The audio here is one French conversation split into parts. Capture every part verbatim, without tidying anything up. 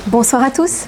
Bonsoir à tous.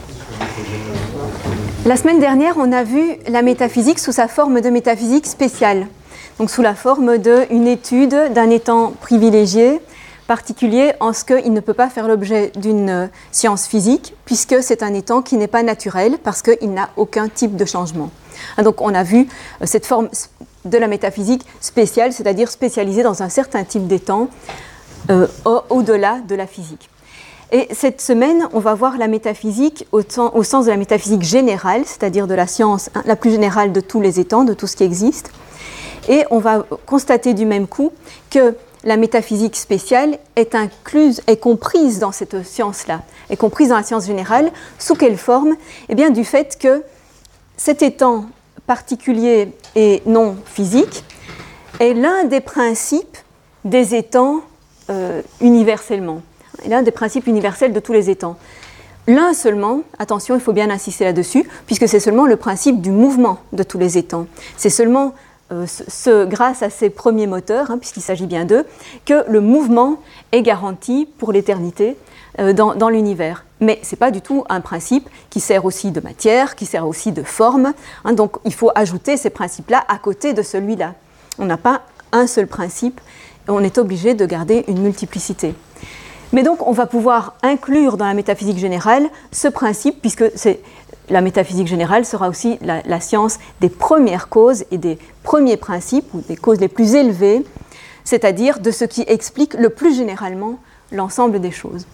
La semaine dernière, on a vu la métaphysique sous sa forme de métaphysique spéciale, donc sous la forme d'une étude d'un étant privilégié, particulier en ce qu'il ne peut pas faire l'objet d'une science physique, puisque c'est un étant qui n'est pas naturel, parce qu'il n'a aucun type de changement. Donc on a vu cette forme de la métaphysique spéciale, c'est-à-dire spécialisée dans un certain type d'étant, euh, au-delà de la physique. Et cette semaine, on va voir la métaphysique au, temps, au sens de la métaphysique générale, c'est-à-dire de la science hein, la plus générale de tous les étangs, de tout ce qui existe. Et on va constater du même coup que la métaphysique spéciale est incluse, est comprise dans cette science-là, est comprise dans la science générale. Sous quelle forme ? Eh bien, du fait que cet étant particulier et non physique est l'un des principes des étangs euh, universellement. L'un des principes universels de tous les étangs. L'un seulement, attention, il faut bien insister là-dessus, puisque c'est seulement le principe du mouvement de tous les étangs. C'est seulement euh, ce, grâce à ces premiers moteurs, hein, puisqu'il s'agit bien d'eux, que le mouvement est garanti pour l'éternité euh, dans, dans l'univers. Mais ce n'est pas du tout un principe qui sert aussi de matière, qui sert aussi de forme. Hein, donc il faut ajouter ces principes-là à côté de celui-là. On n'a pas un seul principe, on est obligé de garder une multiplicité. Mais donc, on va pouvoir inclure dans la métaphysique générale ce principe, puisque c'est, la métaphysique générale sera aussi la, la science des premières causes et des premiers principes, ou des causes les plus élevées, c'est-à-dire de ce qui explique le plus généralement l'ensemble des choses.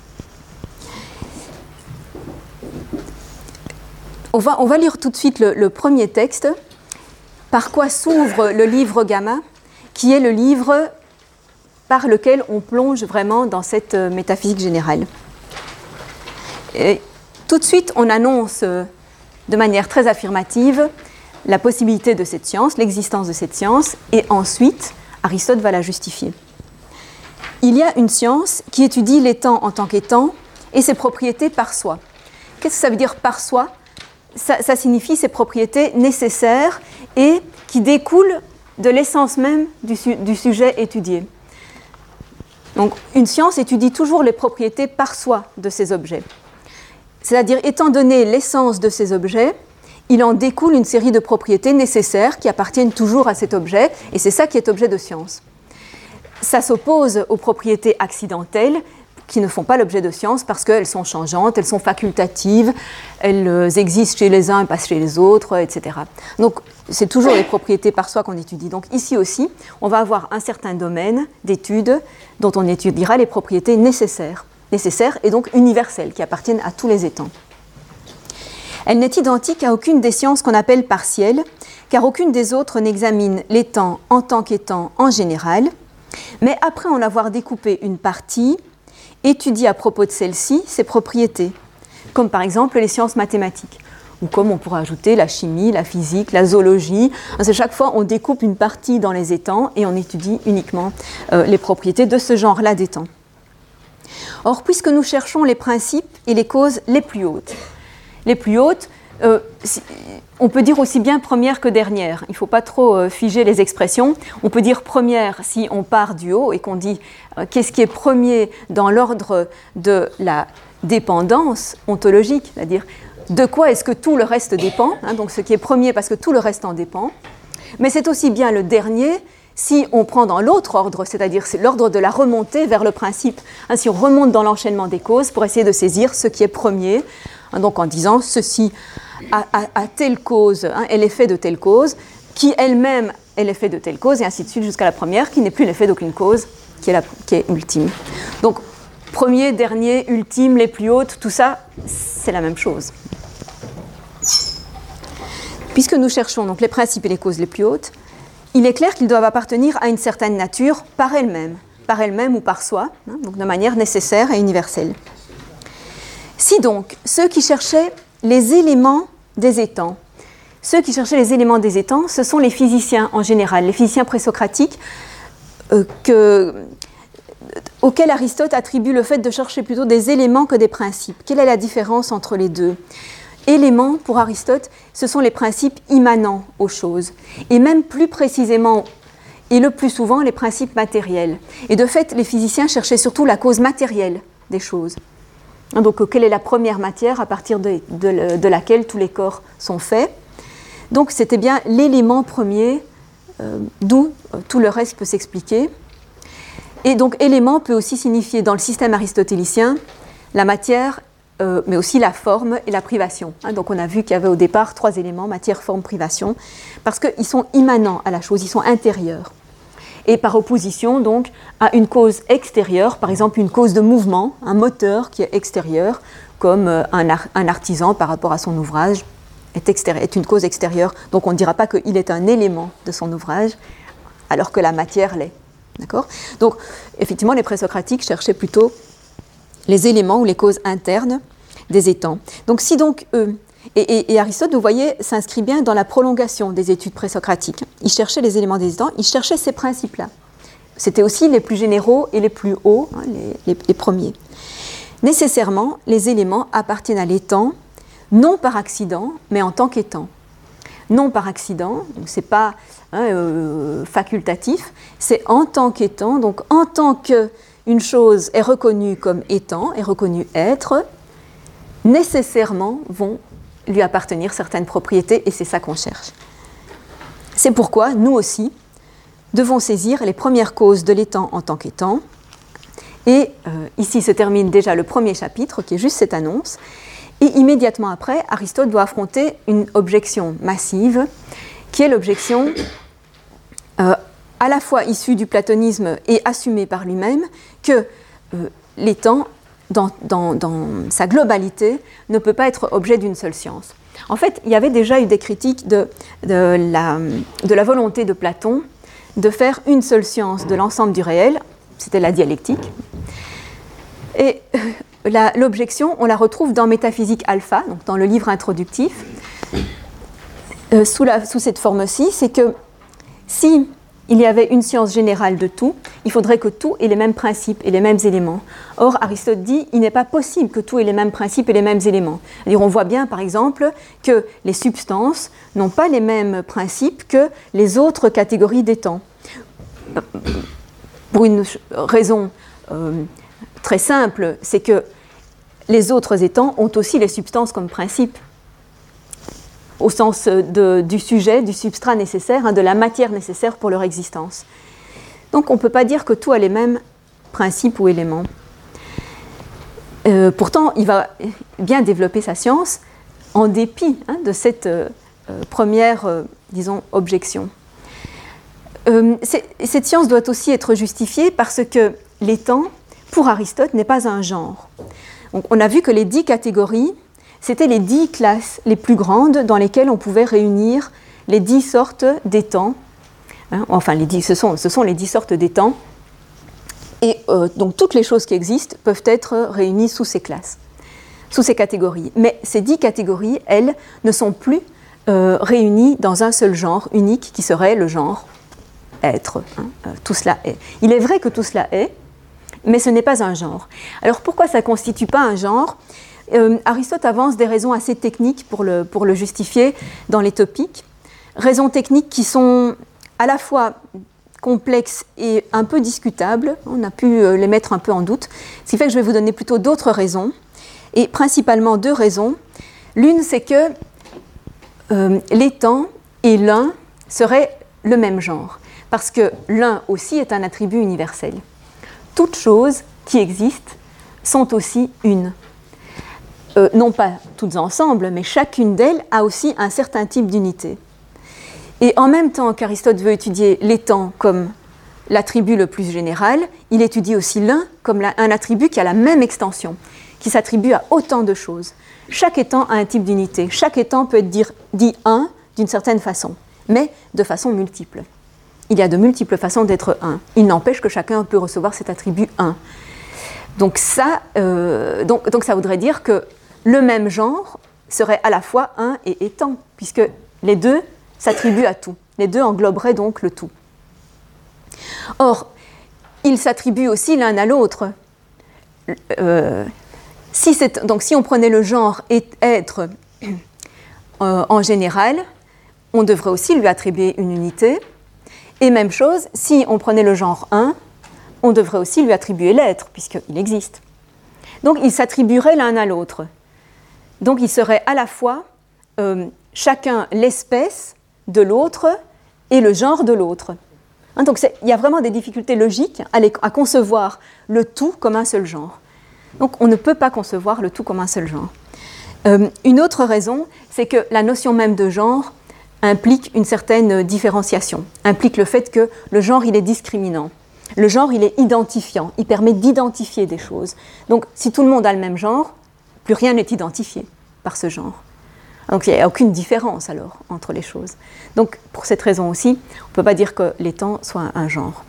On va, on va lire tout de suite le, le premier texte. Par quoi s'ouvre le livre Gamma, qui est le livre par lequel on plonge vraiment dans cette euh, métaphysique générale. Et tout de suite, on annonce euh, de manière très affirmative la possibilité de cette science, l'existence de cette science, et ensuite, Aristote va la justifier. Il y a une science qui étudie l'étant en tant qu'étant et ses propriétés par soi. Qu'est-ce que ça veut dire par soi ? ça, ça signifie ses propriétés nécessaires et qui découlent de l'essence même du, su- du sujet étudié. Donc, une science étudie toujours les propriétés par soi de ces objets. C'est-à-dire, étant donné l'essence de ces objets, il en découle une série de propriétés nécessaires qui appartiennent toujours à cet objet, et c'est ça qui est objet de science. Ça s'oppose aux propriétés accidentelles qui ne font pas l'objet de science parce qu'elles sont changeantes, elles sont facultatives, elles existent chez les uns et pas chez les autres, et cetera. Donc, c'est toujours les propriétés par soi qu'on étudie. Donc, ici aussi, on va avoir un certain domaine d'études dont on étudiera les propriétés nécessaires, nécessaires et donc universelles, qui appartiennent à tous les étangs. Elle n'est identique à aucune des sciences qu'on appelle partielles, car aucune des autres n'examine l'étant en tant qu'étant en général, mais après en avoir découpé une partie, étudie à propos de celle-ci ses propriétés, comme par exemple les sciences mathématiques, ou comme on pourrait ajouter la chimie, la physique, la zoologie. À chaque fois, on découpe une partie dans les étangs et on étudie uniquement euh, les propriétés de ce genre-là d'étangs. Or, puisque nous cherchons les principes et les causes les plus hautes, les plus hautes, euh, si, on peut dire aussi bien première que dernière. Il ne faut pas trop euh, figer les expressions. On peut dire première si on part du haut et qu'on dit euh, qu'est-ce qui est premier dans l'ordre de la dépendance ontologique, c'est-à-dire de quoi est-ce que tout le reste dépend, hein, donc ce qui est premier parce que tout le reste en dépend. Mais c'est aussi bien le dernier si on prend dans l'autre ordre, c'est-à-dire c'est l'ordre de la remontée vers le principe. Hein, si on remonte dans l'enchaînement des causes pour essayer de saisir ce qui est premier, hein, donc en disant ceci a, a, a telle cause, hein, est l'effet de telle cause, qui elle-même est l'effet de telle cause, et ainsi de suite jusqu'à la première, qui n'est plus l'effet d'aucune cause, qui est, la, qui est ultime. Donc, premier, dernier, ultime, les plus hautes, tout ça, c'est la même chose. Puisque nous cherchons donc les principes et les causes les plus hautes, il est clair qu'ils doivent appartenir à une certaine nature par elles-mêmes, par elles-mêmes ou par soi, hein, donc de manière nécessaire et universelle. Si donc, ceux qui cherchaient les éléments des étangs, ceux qui cherchaient les éléments des étangs, ce sont les physiciens en général, les physiciens présocratiques, euh, que, auxquels Aristote attribue le fait de chercher plutôt des éléments que des principes. Quelle est la différence entre les deux ? Éléments, pour Aristote, ce sont les principes immanents aux choses, et même plus précisément, et le plus souvent, les principes matériels. Et de fait, les physiciens cherchaient surtout la cause matérielle des choses. Donc, quelle est la première matière à partir de, de, de laquelle tous les corps sont faits? Donc, c'était bien l'élément premier, euh, d'où euh, tout le reste peut s'expliquer. Et donc, élément peut aussi signifier, dans le système aristotélicien, la matière, euh, mais aussi la forme et la privation. Hein, donc, on a vu qu'il y avait au départ trois éléments, matière, forme, privation, parce qu'ils sont immanents à la chose, ils sont intérieurs. Et par opposition, donc, à une cause extérieure, par exemple une cause de mouvement, un moteur qui est extérieur, comme euh, un, ar- un artisan par rapport à son ouvrage, est, extérie- est une cause extérieure. Donc, on ne dira pas qu'il est un élément de son ouvrage, alors que la matière l'est. D'accord ? Donc, effectivement, les présocratiques cherchaient plutôt les éléments ou les causes internes des étangs. Donc, si donc eux, et, et, et Aristote, vous voyez, s'inscrit bien dans la prolongation des études présocratiques. Il cherchait les éléments des étangs, il cherchait ces principes-là. C'était aussi les plus généraux et les plus hauts, hein, les, les, les premiers. Nécessairement, les éléments appartiennent à l'étang, non par accident, mais en tant qu'étang. Non par accident, ce n'est pas hein, euh, facultatif, c'est en tant qu'étant, donc en tant qu'une chose est reconnue comme étant, est reconnue être, nécessairement vont lui appartenir certaines propriétés, et c'est ça qu'on cherche. C'est pourquoi, nous aussi, devons saisir les premières causes de l'étang en tant qu'étang, et euh, ici se termine déjà le premier chapitre, qui est juste cette annonce, et immédiatement après, Aristote doit affronter une objection massive, qui est l'objection euh, à la fois issue du platonisme et assumée par lui-même, que euh, l'étang, dans, dans, dans sa globalité, ne peut pas être objet d'une seule science. En fait, il y avait déjà eu des critiques de, de, la, de la volonté de Platon de faire une seule science de l'ensemble du réel, c'était la dialectique, et La, l'objection, on la retrouve dans Métaphysique Alpha, donc dans le livre introductif, euh, sous, la, sous cette forme-ci, c'est que si il y avait une science générale de tout, il faudrait que tout ait les mêmes principes et les mêmes éléments. Or, Aristote dit il n'est pas possible que tout ait les mêmes principes et les mêmes éléments. C'est-à-dire, on voit bien, par exemple, que les substances n'ont pas les mêmes principes que les autres catégories d'étangs. Pour une raison euh, très simple, c'est que les autres étangs ont aussi les substances comme principe, au sens de, du sujet, du substrat nécessaire, hein, de la matière nécessaire pour leur existence. Donc on ne peut pas dire que tout a les mêmes principes ou éléments. Euh, pourtant, il va bien développer sa science en dépit hein, de cette euh, première, euh, disons, objection. Euh, cette science doit aussi être justifiée parce que l'étang, pour Aristote, n'est pas un genre. Donc, on a vu que les dix catégories, c'était les dix classes les plus grandes dans lesquelles on pouvait réunir les dix sortes d'étangs. Hein, enfin, les dix, ce, sont, ce sont les dix sortes d'étangs. Et euh, donc, toutes les choses qui existent peuvent être réunies sous ces classes, sous ces catégories. Mais ces dix catégories, elles, ne sont plus euh, réunies dans un seul genre unique qui serait le genre être. Hein, euh, tout cela est. Il est vrai que tout cela est, mais ce n'est pas un genre. Alors pourquoi ça ne constitue pas un genre ? euh, Aristote avance des raisons assez techniques pour le, pour le justifier dans les topiques. Raisons techniques qui sont à la fois complexes et un peu discutables. On a pu les mettre un peu en doute. Ce qui fait que je vais vous donner plutôt d'autres raisons, et principalement deux raisons. L'une, c'est que euh, l'étang et l'un seraient le même genre, parce que l'un aussi est un attribut universel. Toutes choses qui existent sont aussi une. Euh, non pas toutes ensemble, mais chacune d'elles a aussi un certain type d'unité. Et en même temps qu'Aristote veut étudier l'étang comme l'attribut le plus général, il étudie aussi l'un comme la, un attribut qui a la même extension, qui s'attribue à autant de choses. Chaque étang a un type d'unité. Chaque étang peut être dire, dit un d'une certaine façon, mais de façon multiple. Il y a de multiples façons d'être un. Il n'empêche que chacun peut recevoir cet attribut un. Donc ça, euh, donc, donc ça voudrait dire que le même genre serait à la fois un et étang, puisque les deux s'attribuent à tout. Les deux engloberaient donc le tout. Or, ils s'attribuent aussi l'un à l'autre. Euh, si c'est, donc si on prenait le genre être euh, en général, on devrait aussi lui attribuer une unité. Et même chose, si on prenait le genre un, on devrait aussi lui attribuer l'être, puisqu'il existe. Donc ils s'attribueraient l'un à l'autre. Donc ils seraient à la fois euh, chacun l'espèce de l'autre et le genre de l'autre. Hein, donc il y a vraiment des difficultés logiques à, les, à concevoir le tout comme un seul genre. Donc on ne peut pas concevoir le tout comme un seul genre. Euh, une autre raison, c'est que la notion même de genre implique une certaine différenciation, implique le fait que le genre il est discriminant. Le genre il est identifiant, il permet d'identifier des choses. Donc si tout le monde a le même genre, plus rien n'est identifié par ce genre. Donc il n'y a aucune différence alors entre les choses. Donc pour cette raison aussi, on ne peut pas dire que les temps soient un genre.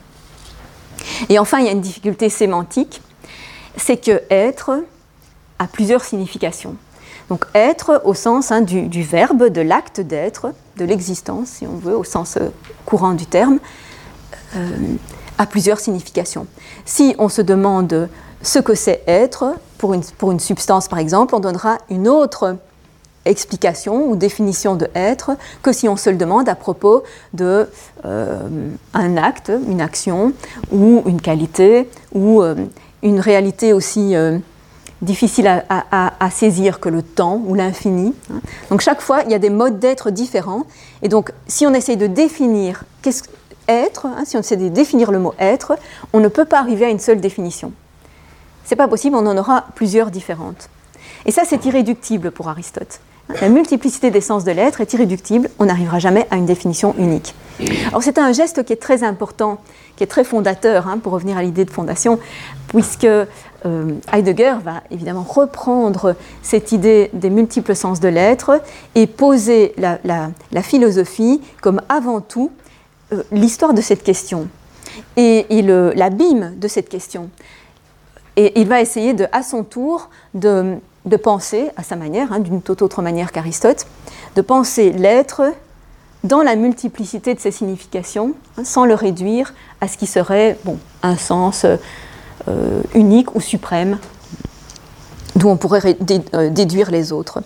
Et enfin, il y a une difficulté sémantique, c'est que être a plusieurs significations. Donc être au sens hein, du, du verbe, de l'acte d'être, de l'existence, si on veut, au sens euh, courant du terme, euh, a plusieurs significations. Si on se demande ce que c'est être, pour une, pour une substance par exemple, on donnera une autre explication ou définition de être que si on se le demande à propos d'un euh, acte, une action, ou une qualité, ou euh, une réalité aussi euh, difficile à, à, à saisir que le temps ou l'infini. Donc chaque fois, il y a des modes d'être différents. Et donc, si on essaye de définir qu'est-ce être, hein, si on essaie de définir le mot être, on ne peut pas arriver à une seule définition. C'est pas possible, on en aura plusieurs différentes. Et ça, c'est irréductible pour Aristote. La multiplicité des sens de l'être est irréductible, on n'arrivera jamais à une définition unique. Alors c'est un geste qui est très important, qui est très fondateur, hein, pour revenir à l'idée de fondation, puisque euh, Heidegger va évidemment reprendre cette idée des multiples sens de l'être et poser la, la, la philosophie comme avant tout euh, l'histoire de cette question et, et le, l'abîme de cette question. Et il va essayer de, à son tour de, de penser, à sa manière, hein, d'une toute autre manière qu'Aristote, de penser l'être dans la multiplicité de ses significations, hein, sans le réduire à ce qui serait bon, un sens euh, unique ou suprême, d'où on pourrait ré- dé- euh, déduire les autres.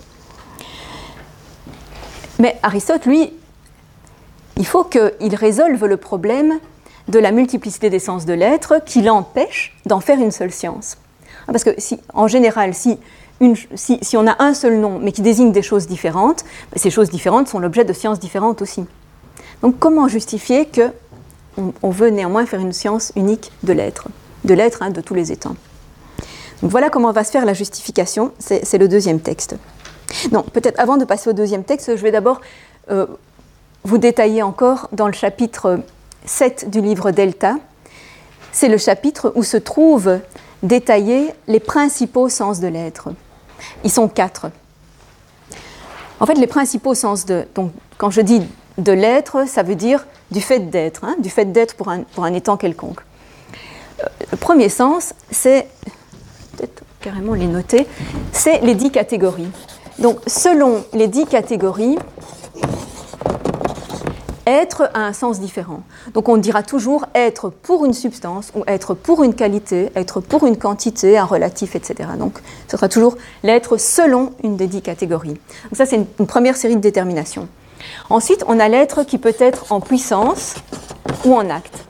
Mais Aristote, lui, il faut qu'il résolve le problème de la multiplicité des sens de l'être qui l'empêche d'en faire une seule science. Parce que si, en général, si, une, si, si on a un seul nom mais qui désigne des choses différentes, ces choses différentes sont l'objet de sciences différentes aussi. Donc comment justifier qu'on on veut néanmoins faire une science unique de l'être, de l'être hein, de tous les états. Donc voilà comment va se faire la justification, c'est, c'est le deuxième texte. Non, peut-être avant de passer au deuxième texte, je vais d'abord euh, vous détailler encore dans le chapitre sept du livre Delta. C'est le chapitre où se trouvent détaillés les principaux sens de l'être. Ils sont quatre. En fait, les principaux sens de... Donc, quand je dis de l'être, ça veut dire du fait d'être, hein, du fait d'être pour un, pour un étant quelconque. Euh, le premier sens, c'est... Peut-être carrément les noter. C'est les dix catégories. Donc, selon les dix catégories, être a un sens différent. Donc on dira toujours être pour une substance ou être pour une qualité, être pour une quantité, un relatif, et cetera. Donc ce sera toujours l'être selon une des dix catégories. Donc ça c'est une, une première série de déterminations. Ensuite on a l'être qui peut être en puissance ou en acte.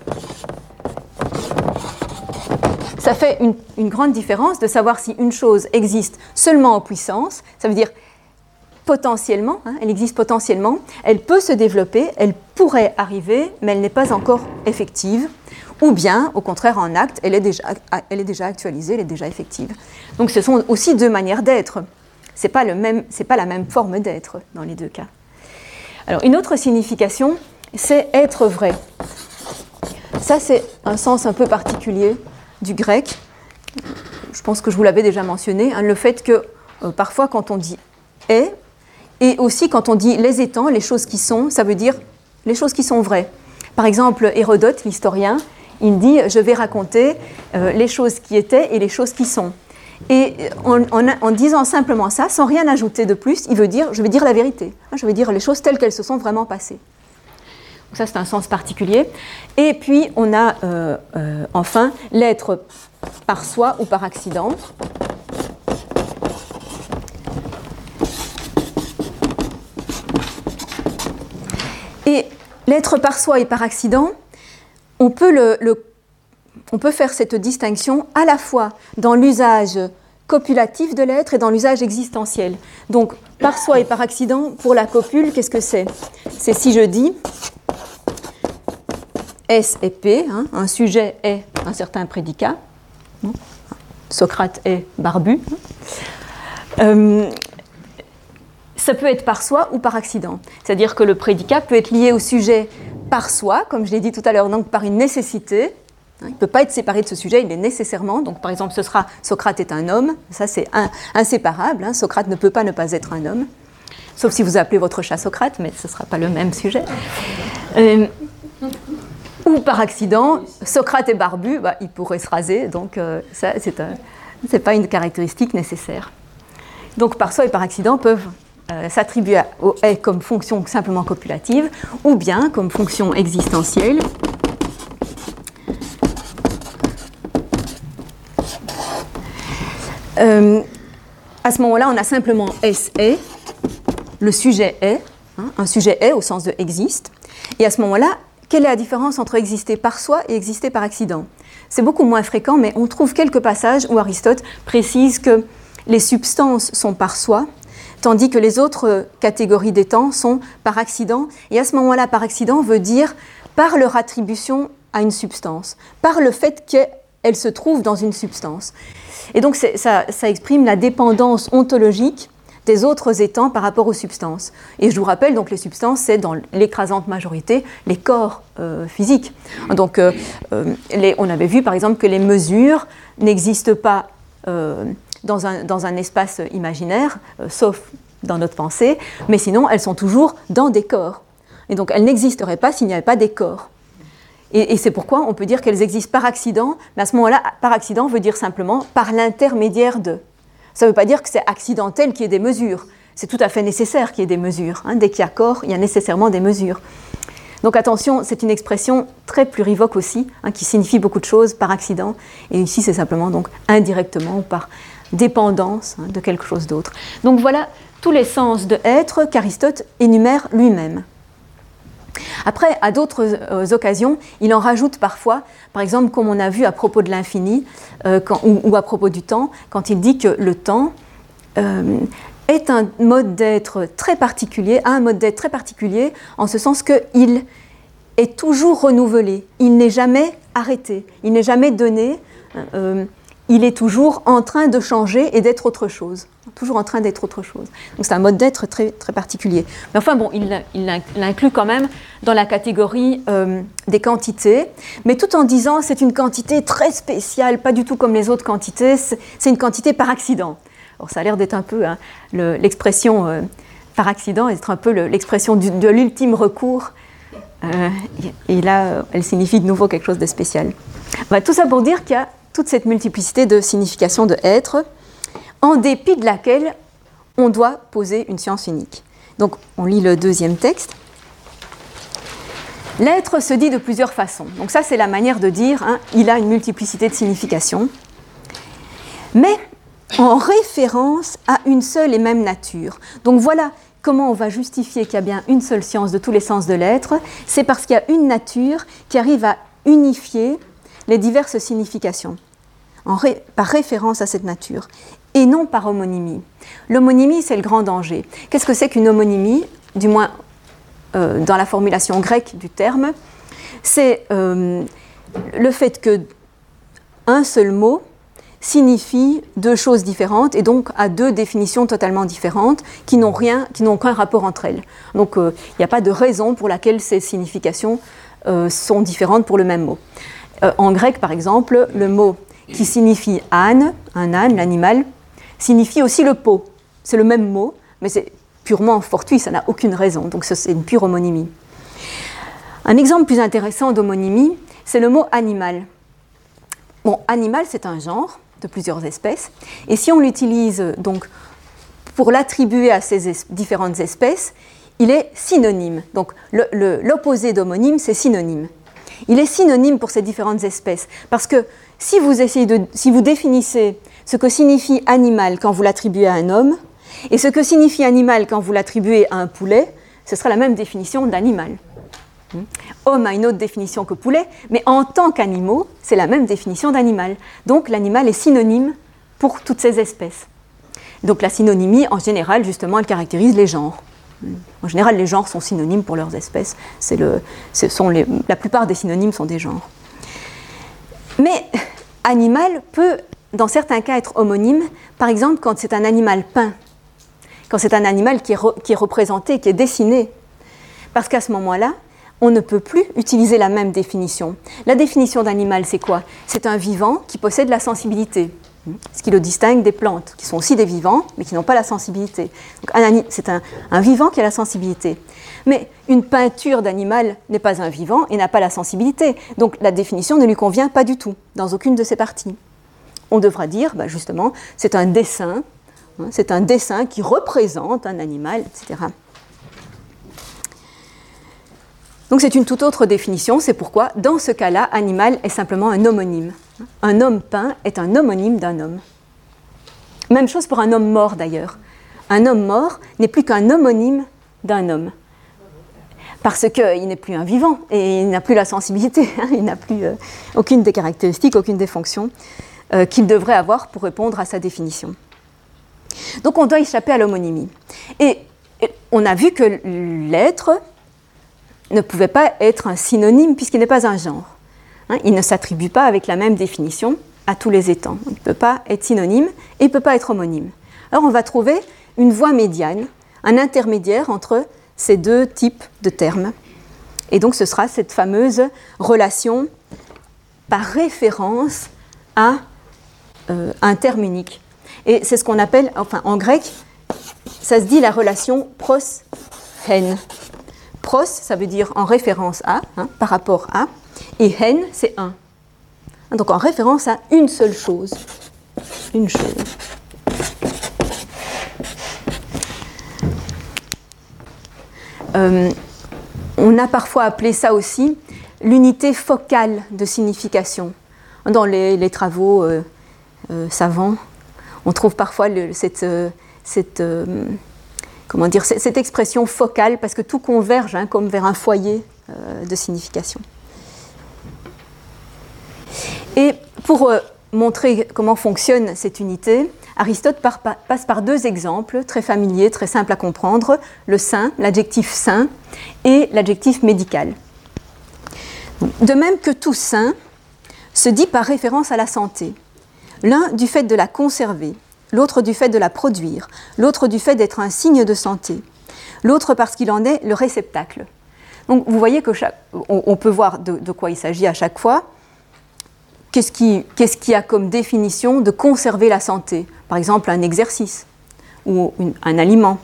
Ça fait une, une grande différence de savoir si une chose existe seulement en puissance, ça veut dire potentiellement, hein, elle existe potentiellement, elle peut se développer, elle pourrait arriver, mais elle n'est pas encore effective, ou bien, au contraire, en acte, elle est déjà, elle est déjà actualisée, elle est déjà effective. Donc ce sont aussi deux manières d'être. Ce n'est pas, le même, c'est pas la même forme d'être dans les deux cas. Alors, une autre signification, c'est être vrai. Ça, c'est un sens un peu particulier du grec. Je pense que je vous l'avais déjà mentionné, hein, le fait que euh, parfois, quand on dit « est », et aussi, quand on dit les étant, les choses qui sont, ça veut dire les choses qui sont vraies. Par exemple, Hérodote, l'historien, il dit « je vais raconter euh, les choses qui étaient et les choses qui sont ». Et en, en, en disant simplement ça, sans rien ajouter de plus, il veut dire « je vais dire la vérité ». Je vais dire les choses telles qu'elles se sont vraiment passées. Donc ça, c'est un sens particulier. Et puis, on a euh, euh, enfin l'être par soi ou par accident. Et l'être par soi et par accident, on peut, le, le, on peut faire cette distinction à la fois dans l'usage copulatif de l'être et dans l'usage existentiel. Donc, par soi et par accident, pour la copule, qu'est-ce que c'est? C'est si je dis S et P, hein, un sujet est un certain prédicat, Socrate est barbu, euh, ça peut être par soi ou par accident. C'est-à-dire que le prédicat peut être lié au sujet par soi, comme je l'ai dit tout à l'heure, donc par une nécessité. Il ne peut pas être séparé de ce sujet, il est nécessairement. Donc, par exemple, ce sera Socrate est un homme. Ça, c'est un, inséparable. Hein. Socrate ne peut pas ne pas être un homme. Sauf si vous appelez votre chat Socrate, mais ce ne sera pas le même sujet. Euh, ou par accident, Socrate est barbu, bah, il pourrait se raser. Donc, euh, ça, c'est un, c'est pas une caractéristique nécessaire. Donc, par soi et par accident peuvent euh, s'attribuer au est comme fonction simplement copulative, ou bien comme fonction existentielle. Euh, à ce moment-là, on a simplement S est, le sujet est, hein, un sujet est au sens de existe. Et à ce moment-là, quelle est la différence entre exister par soi et exister par accident? C'est beaucoup moins fréquent, mais on trouve quelques passages où Aristote précise que les substances sont par soi, tandis que les autres catégories d'états sont par accident. Et à ce moment-là, par accident veut dire par leur attribution à une substance, par le fait qu'elle se trouve dans une substance. Et donc ça, ça exprime la dépendance ontologique des autres étangs par rapport aux substances. Et je vous rappelle, donc les substances, c'est dans l'écrasante majorité les corps euh, physiques. Donc euh, les, on avait vu par exemple que les mesures n'existent pas euh, dans, un, dans un espace imaginaire, euh, sauf dans notre pensée, mais sinon elles sont toujours dans des corps. Et donc elles n'existeraient pas s'il n'y avait pas des corps. Et, et c'est pourquoi on peut dire qu'elles existent par accident, mais à ce moment-là, par accident veut dire simplement par l'intermédiaire de. Ça ne veut pas dire que c'est accidentel qu'il y ait des mesures. C'est tout à fait nécessaire qu'il y ait des mesures. Hein. Dès qu'il y a corps, il y a nécessairement des mesures. Donc attention, c'est une expression très plurivoque aussi, hein, qui signifie beaucoup de choses par accident. Et ici, c'est simplement donc indirectement ou par dépendance hein, de quelque chose d'autre. Donc voilà tous les sens de être qu'Aristote énumère lui-même. Après, à d'autres euh, occasions, il en rajoute parfois, par exemple, comme on a vu à propos de l'infini, euh, quand, ou, ou à propos du temps, quand il dit que le temps euh, est un mode d'être très particulier, a un mode d'être très particulier, en ce sens qu'il est toujours renouvelé, il n'est jamais arrêté, il n'est jamais donné, euh, il est toujours en train de changer et d'être autre chose. Toujours en train d'être autre chose. Donc c'est un mode d'être très, très particulier. Mais enfin bon, il, il l'inclut quand même dans la catégorie euh, des quantités, mais tout en disant c'est une quantité très spéciale, pas du tout comme les autres quantités, c'est, c'est une quantité par accident. Alors ça a l'air d'être un peu hein, le, l'expression euh, par accident, être un peu le, l'expression du, de l'ultime recours. Euh, et là, elle signifie de nouveau quelque chose de spécial. Enfin, tout ça pour dire qu'il y a toute cette multiplicité de significations de être, en dépit de laquelle on doit poser une science unique. Donc, on lit le deuxième texte. L'être se dit de plusieurs façons. Donc ça, c'est la manière de dire, hein, il a une multiplicité de significations, mais en référence à une seule et même nature. Donc voilà comment on va justifier qu'il y a bien une seule science de tous les sens de l'être. C'est parce qu'il y a une nature qui arrive à unifier les diverses significations, en ré- par référence à cette nature, et non par homonymie. L'homonymie, c'est le grand danger. Qu'est-ce que c'est qu'une homonymie? Du moins, euh, dans la formulation grecque du terme, c'est euh, le fait qu'un seul mot signifie deux choses différentes, et donc a deux définitions totalement différentes, qui n'ont rien, qui n'ont aucun rapport entre elles. Donc, il euh, n'y a pas de raison pour laquelle ces significations euh, sont différentes pour le même mot. Euh, en grec, par exemple, le mot qui signifie âne, un âne, l'animal, signifie aussi le pot. C'est le même mot, mais c'est purement fortuit, ça n'a aucune raison. Donc c'est une pure homonymie. Un exemple plus intéressant d'homonymie, c'est le mot animal. Bon, animal, c'est un genre de plusieurs espèces, et si on l'utilise donc pour l'attribuer à ces es- différentes espèces, il est synonyme. Donc le, le, l'opposé d'homonyme, c'est synonyme. Il est synonyme pour ces différentes espèces, parce que si vous, essayez de, si vous définissez ce que signifie animal quand vous l'attribuez à un homme, et ce que signifie animal quand vous l'attribuez à un poulet, ce sera la même définition d'animal. Homme a une autre définition que poulet, mais en tant qu'animaux, c'est la même définition d'animal. Donc l'animal est synonyme pour toutes ces espèces. Donc la synonymie, en général, justement, elle caractérise les genres. En général, les genres sont synonymes pour leurs espèces. C'est le, ce sont les, la plupart des synonymes sont des genres. Mais animal peut, dans certains cas, être homonyme. Par exemple, quand c'est un animal peint, quand c'est un animal qui est, re, qui est représenté, qui est dessiné. Parce qu'à ce moment-là, on ne peut plus utiliser la même définition. La définition d'animal, c'est quoi? C'est un vivant qui possède la sensibilité. Ce qui le distingue des plantes, qui sont aussi des vivants, mais qui n'ont pas la sensibilité. Donc, un, c'est un, un vivant qui a la sensibilité. Mais une peinture d'animal n'est pas un vivant et n'a pas la sensibilité. Donc la définition ne lui convient pas du tout, dans aucune de ses parties. On devra dire, bah justement, c'est un dessin, hein, c'est un dessin qui représente un animal, et cetera. Donc c'est une toute autre définition, c'est pourquoi, dans ce cas-là, animal est simplement un homonyme. Un homme peint est un homonyme d'un homme. Même chose pour un homme mort d'ailleurs. Un homme mort n'est plus qu'un homonyme d'un homme. Parce qu'il n'est plus un vivant et il n'a plus la sensibilité, hein, il n'a plus euh, aucune des caractéristiques, aucune des fonctions euh, qu'il devrait avoir pour répondre à sa définition. Donc on doit échapper à l'homonymie. Et, et on a vu que l'être ne pouvait pas être un synonyme puisqu'il n'est pas un genre. Hein, il ne s'attribue pas avec la même définition à tous les étangs. Il ne peut pas être synonyme et il ne peut pas être homonyme. Alors on va trouver une voie médiane, un intermédiaire entre ces deux types de termes. Et donc ce sera cette fameuse relation par référence à euh, un terme unique. Et c'est ce qu'on appelle, enfin en grec, ça se dit la relation pros-hen. Pros, ça veut dire en référence à, hein, par rapport à, et hen, c'est un. Donc en référence à une seule chose. Une chose. Euh, on a parfois appelé ça aussi l'unité focale de signification. Dans les, les travaux euh, euh, savants, on trouve parfois le, cette, euh, cette, euh, comment dire, cette, cette expression focale parce que tout converge hein, comme vers un foyer euh, de signification. Et pour euh, montrer comment fonctionne cette unité, Aristote par, par, passe par deux exemples très familiers, très simples à comprendre, le sain, l'adjectif sain, et l'adjectif médical. De même que tout sain se dit par référence à la santé, l'un du fait de la conserver, l'autre du fait de la produire, l'autre du fait d'être un signe de santé, l'autre parce qu'il en est le réceptacle. Donc vous voyez qu'on on peut voir de, de quoi il s'agit à chaque fois. Qu'est-ce qui, qu'est-ce qui a comme définition de conserver la santé? Par exemple, un exercice ou une, un aliment.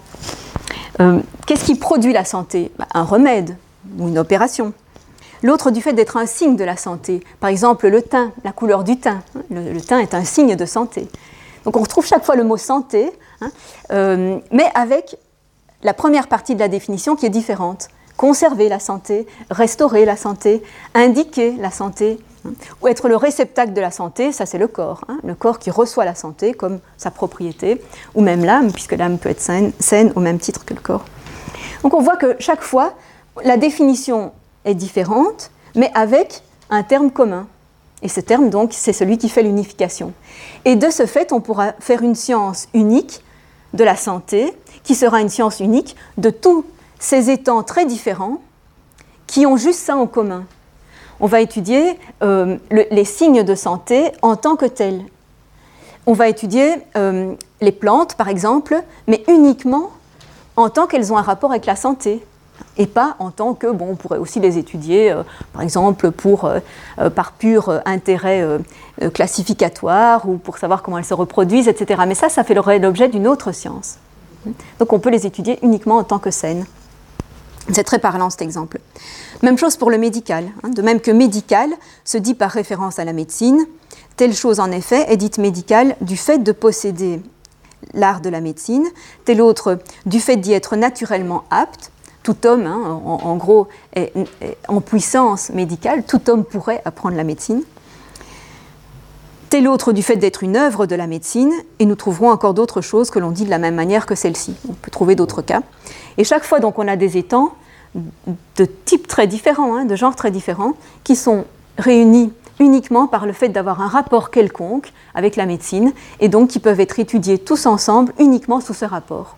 Euh, qu'est-ce qui produit la santé? Ben, un remède ou une opération. L'autre du fait d'être un signe de la santé. Par exemple, le teint, la couleur du teint. Le, le teint est un signe de santé. Donc on retrouve chaque fois le mot santé, hein, euh, mais avec la première partie de la définition qui est différente. Conserver la santé, restaurer la santé, indiquer la santé, hein, ou être le réceptacle de la santé, ça c'est le corps, hein, le corps qui reçoit la santé comme sa propriété, ou même l'âme, puisque l'âme peut être saine, saine au même titre que le corps. Donc on voit que chaque fois, la définition est différente, mais avec un terme commun. Et ce terme, donc, c'est celui qui fait l'unification. Et de ce fait, on pourra faire une science unique de la santé, qui sera une science unique de tous ces étangs très différents qui ont juste ça en commun. On va étudier euh, le, les signes de santé en tant que tels. On va étudier euh, les plantes, par exemple, mais uniquement en tant qu'elles ont un rapport avec la santé. Et pas en tant que, bon, on pourrait aussi les étudier, euh, par exemple, pour, euh, euh, par pur euh, intérêt euh, euh, classificatoire ou pour savoir comment elles se reproduisent, et cetera. Mais ça, ça fait l'objet d'une autre science. Donc on peut les étudier uniquement en tant que saines. C'est très parlant cet exemple. Même chose pour le médical. Hein, de même que médical se dit par référence à la médecine, telle chose en effet est dite médicale du fait de posséder l'art de la médecine, telle autre du fait d'y être naturellement apte. Tout homme, hein, en, en gros, est, est en puissance médicale, tout homme pourrait apprendre la médecine. Tel autre du fait d'être une œuvre de la médecine, et nous trouverons encore d'autres choses que l'on dit de la même manière que celle-ci. On peut trouver d'autres cas. Et chaque fois, donc, on a des étangs de types très différents, hein, de genres très différents, qui sont réunis uniquement par le fait d'avoir un rapport quelconque avec la médecine, et donc qui peuvent être étudiés tous ensemble uniquement sous ce rapport.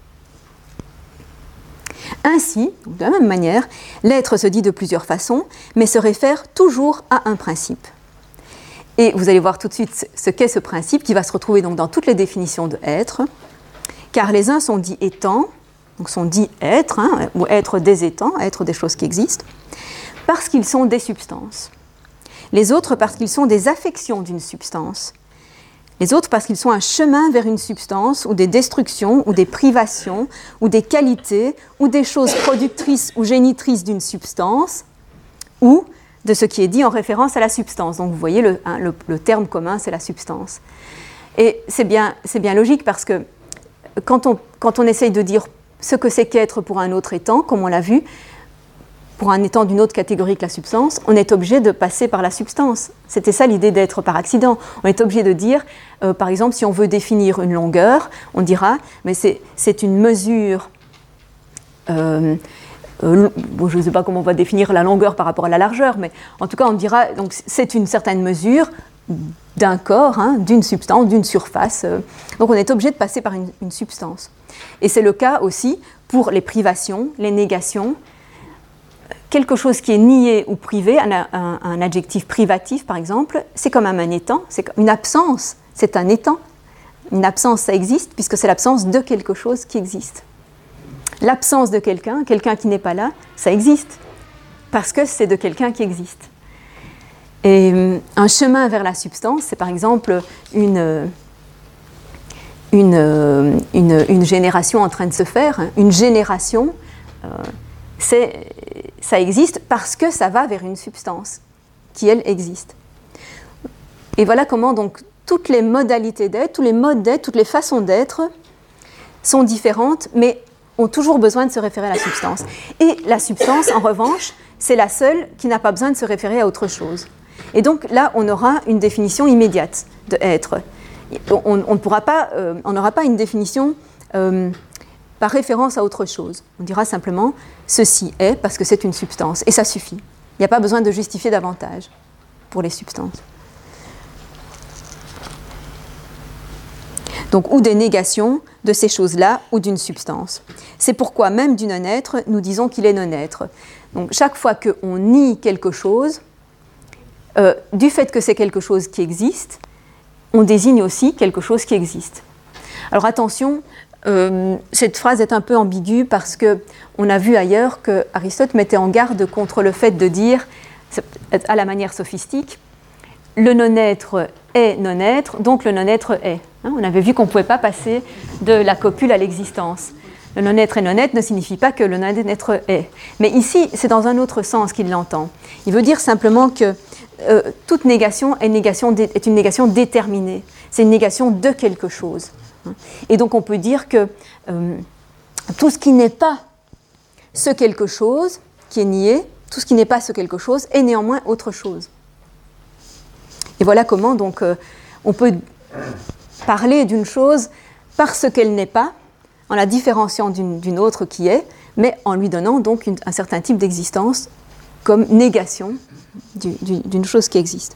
Ainsi, de la même manière, l'être se dit de plusieurs façons, mais se réfère toujours à un principe. Et vous allez voir tout de suite ce qu'est ce principe, qui va se retrouver donc dans toutes les définitions de être, car les uns sont dits étant, donc sont dits être, hein, ou être des étangs, être des choses qui existent, parce qu'ils sont des substances. Les autres parce qu'ils sont des affections d'une substance. Les autres parce qu'ils sont un chemin vers une substance, ou des destructions, ou des privations, ou des qualités, ou des choses productrices ou génitrices d'une substance, ou de ce qui est dit en référence à la substance. Donc vous voyez, le, hein, le, le terme commun, c'est la substance. Et c'est bien, c'est bien logique parce que quand on, quand on essaye de dire ce que c'est qu'être pour un autre étant, comme on l'a vu, pour un étant d'une autre catégorie que la substance, on est obligé de passer par la substance. C'était ça l'idée d'être par accident. On est obligé de dire, euh, par exemple, si on veut définir une longueur, on dira, mais c'est, c'est une mesure, euh, euh, bon, je ne sais pas comment on va définir la longueur par rapport à la largeur, mais en tout cas, on dira, donc c'est une certaine mesure d'un corps, hein, d'une substance, d'une surface. Euh, donc on est obligé de passer par une, une substance. Et c'est le cas aussi pour les privations, les négations. Quelque chose qui est nié ou privé, un, un, un adjectif privatif par exemple, c'est comme un étant, c'est une absence, c'est un étant. Une absence, ça existe puisque c'est l'absence de quelque chose qui existe. L'absence de quelqu'un, quelqu'un qui n'est pas là, ça existe parce que c'est de quelqu'un qui existe. Et un chemin vers la substance, c'est par exemple une, une, une, une génération en train de se faire, une génération. Euh, C'est, ça existe parce que ça va vers une substance qui, elle, existe. Et voilà comment donc toutes les modalités d'être, tous les modes d'être, toutes les façons d'être sont différentes, mais ont toujours besoin de se référer à la substance. Et la substance, en revanche, c'est la seule qui n'a pas besoin de se référer à autre chose. Et donc là, on aura une définition immédiate de être. On, on ne pourra pas, euh, on n'aura pas une définition euh, par référence à autre chose. On dira simplement « ceci est » parce que c'est une substance. Et ça suffit. Il n'y a pas besoin de justifier davantage pour les substances. Donc, ou des négations de ces choses-là ou d'une substance. C'est pourquoi même du non-être, nous disons qu'il est non-être. Donc, chaque fois qu'on nie quelque chose, euh, du fait que c'est quelque chose qui existe, on désigne aussi quelque chose qui existe. Alors attention, Euh, cette phrase est un peu ambiguë parce qu'on a vu ailleurs que Aristote mettait en garde contre le fait de dire, à la manière sophistique, le non-être est non-être, donc le non-être est. Hein, on avait vu qu'on ne pouvait pas passer de la copule à l'existence. Le non-être est non-être ne signifie pas que le non-être est. Mais ici, c'est dans un autre sens qu'il l'entend. Il veut dire simplement que euh, toute négation est, négation dé- est une négation déterminée. C'est une négation de quelque chose. Et donc on peut dire que euh, tout ce qui n'est pas ce quelque chose qui est nié, tout ce qui n'est pas ce quelque chose est néanmoins autre chose. Et voilà comment donc euh, on peut parler d'une chose parce qu'elle n'est pas, en la différenciant d'une, d'une autre qui est, mais en lui donnant donc une, un certain type d'existence comme négation du, du, d'une chose qui existe.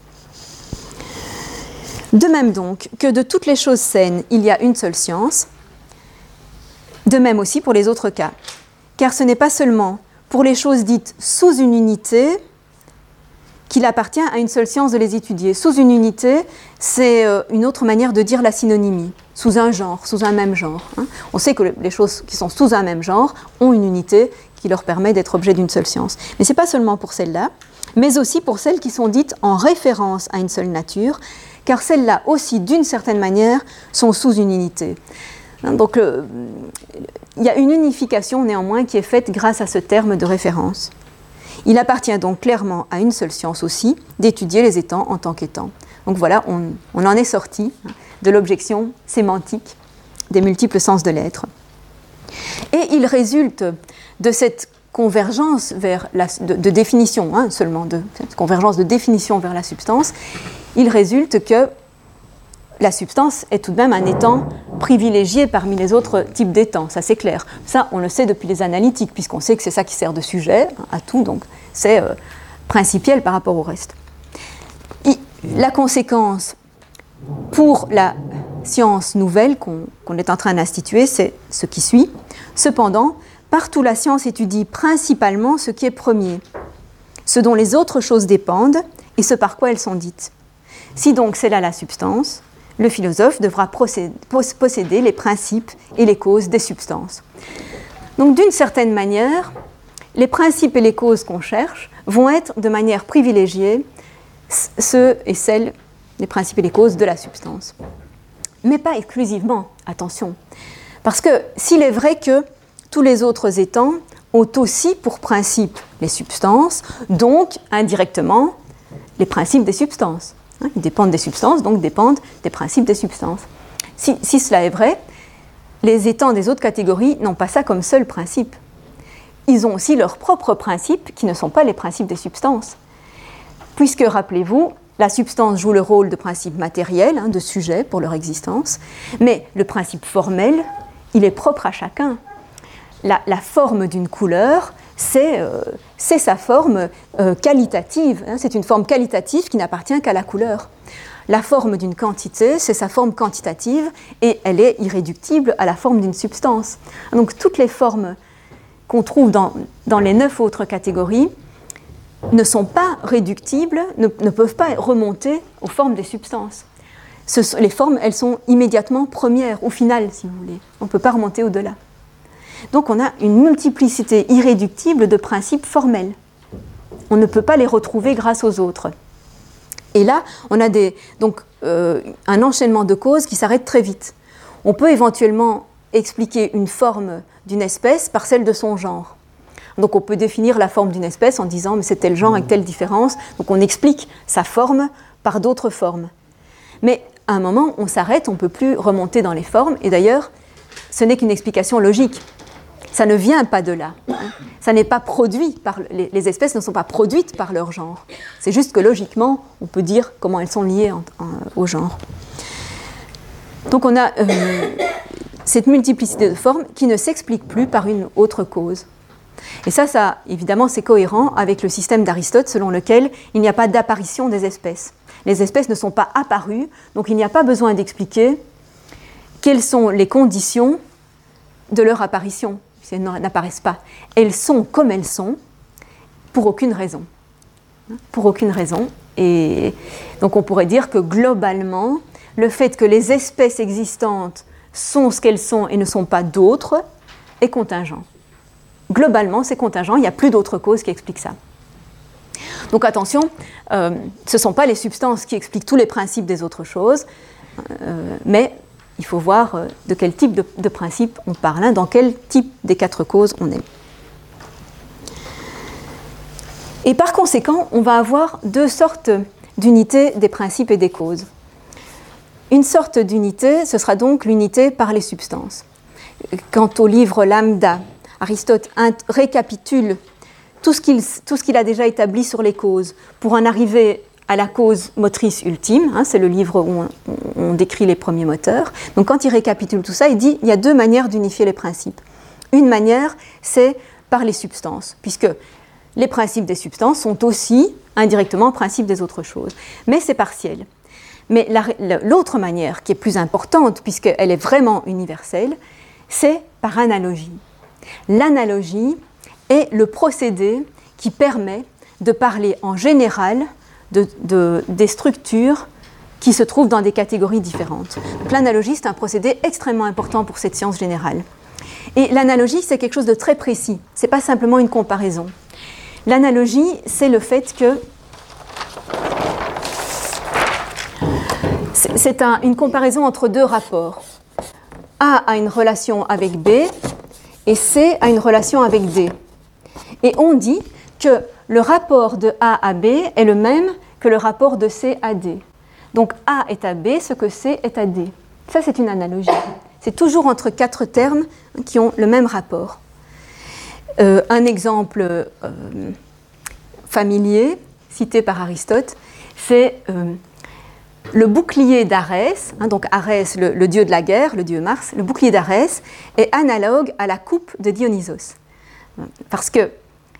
De même donc que de toutes les choses saines, il y a une seule science, de même aussi pour les autres cas. Car ce n'est pas seulement pour les choses dites sous une unité qu'il appartient à une seule science de les étudier. Sous une unité, c'est une autre manière de dire la synonymie, sous un genre, sous un même genre. Hein. On sait que les choses qui sont sous un même genre ont une unité qui leur permet d'être objet d'une seule science. Mais ce n'est pas seulement pour celles-là, mais aussi pour celles qui sont dites en référence à une seule nature, car celles-là aussi, d'une certaine manière, sont sous une unité. Donc, euh, il y a une unification néanmoins qui est faite grâce à ce terme de référence. Il appartient donc clairement à une seule science aussi d'étudier les étangs en tant qu'étangs. Donc voilà, on, on en est sorti de l'objection sémantique des multiples sens de l'être. Et il résulte de cette convergence vers la, de, de définition, hein, seulement de cette convergence de définition vers la substance, il résulte que la substance est tout de même un étang privilégié parmi les autres types d'étangs, ça c'est clair. Ça, on le sait depuis les analytiques, puisqu'on sait que c'est ça qui sert de sujet à tout, donc c'est euh, principiel par rapport au reste. la conséquence pour la science nouvelle qu'on, qu'on est en train d'instituer, c'est ce qui suit. Cependant, partout la science étudie principalement ce qui est premier, ce dont les autres choses dépendent et ce par quoi elles sont dites. Si donc c'est là la substance, le philosophe devra procéder, posséder les principes et les causes des substances. Donc d'une certaine manière, les principes et les causes qu'on cherche vont être de manière privilégiée ceux et celles, les principes et les causes de la substance. Mais pas exclusivement, attention. Parce que s'il est vrai que tous les autres étangs ont aussi pour principe les substances, donc indirectement les principes des substances. Ils dépendent des substances, donc dépendent des principes des substances. Si, si cela est vrai, les étangs des autres catégories n'ont pas ça comme seul principe. Ils ont aussi leurs propres principes qui ne sont pas les principes des substances. Puisque, rappelez-vous, la substance joue le rôle de principe matériel, hein, de sujet pour leur existence, mais le principe formel, il est propre à chacun. La, la forme d'une couleur, c'est, euh, c'est sa forme euh, qualitative, hein, c'est une forme qualitative qui n'appartient qu'à la couleur. La forme d'une quantité, c'est sa forme quantitative et elle est irréductible à la forme d'une substance. Donc toutes les formes qu'on trouve dans, dans les neuf autres catégories ne sont pas réductibles, ne, ne peuvent pas remonter aux formes des substances. Ce, les formes, elles sont immédiatement premières ou finales, si vous voulez. On ne peut pas remonter au-delà. Donc on a une multiplicité irréductible de principes formels. On ne peut pas les retrouver grâce aux autres. Et là, on a des, donc, euh, un enchaînement de causes qui s'arrête très vite. On peut éventuellement expliquer une forme d'une espèce par celle de son genre. Donc on peut définir la forme d'une espèce en disant mais c'est tel genre avec telle différence. Donc on explique sa forme par d'autres formes. Mais à un moment, on s'arrête, on ne peut plus remonter dans les formes. Et d'ailleurs, ce n'est qu'une explication logique. Ça ne vient pas de là. Ça n'est pas produit par... Les, les espèces ne sont pas produites par leur genre. C'est juste que logiquement, on peut dire comment elles sont liées en, en, au genre. Donc on a euh, cette multiplicité de formes qui ne s'explique plus par une autre cause. Et ça, ça, évidemment, c'est cohérent avec le système d'Aristote selon lequel il n'y a pas d'apparition des espèces. Les espèces ne sont pas apparues, donc il n'y a pas besoin d'expliquer quelles sont les conditions de leur apparition. Elles n'apparaissent pas. Elles sont comme elles sont, pour aucune raison. Pour aucune raison. Et donc on pourrait dire que globalement, le fait que les espèces existantes sont ce qu'elles sont et ne sont pas d'autres est contingent. Globalement, c'est contingent, il n'y a plus d'autres causes qui expliquent ça. Donc attention, euh, ce ne sont pas les substances qui expliquent tous les principes des autres choses, euh, mais il faut voir de quel type de, de principe on parle, hein, dans quel type des quatre causes on est. Et par conséquent, on va avoir deux sortes d'unités des principes et des causes. Une sorte d'unité, ce sera donc l'unité par les substances. Quant au livre Lambda, Aristote récapitule tout ce qu'il, tout ce qu'il a déjà établi sur les causes pour en arriver à la cause motrice ultime, hein, c'est le livre où on, on décrit les premiers moteurs. Donc quand il récapitule tout ça, il dit qu'il y a deux manières d'unifier les principes. Une manière, c'est par les substances, puisque les principes des substances sont aussi indirectement principes des autres choses. Mais c'est partiel. Mais la, l'autre manière, qui est plus importante, puisqu'elle est vraiment universelle, c'est par analogie. L'analogie est le procédé qui permet de parler en général de, de, des structures qui se trouvent dans des catégories différentes. Donc, l'analogie, c'est un procédé extrêmement important pour cette science générale. Et l'analogie, c'est quelque chose de très précis. Ce n'est pas simplement une comparaison. L'analogie, c'est le fait que c'est, c'est un, une comparaison entre deux rapports. A a une relation avec B et C a une relation avec D. Et on dit que le rapport de A à B est le même que le rapport de C à D. Donc A est à B ce que C est à D. Ça, c'est une analogie. C'est toujours entre quatre termes qui ont le même rapport. Euh, un exemple euh, familier, cité par Aristote, c'est euh, le bouclier d'Arès, hein, donc Arès, le, le dieu de la guerre, le dieu Mars, le bouclier d'Arès est analogue à la coupe de Dionysos. Parce que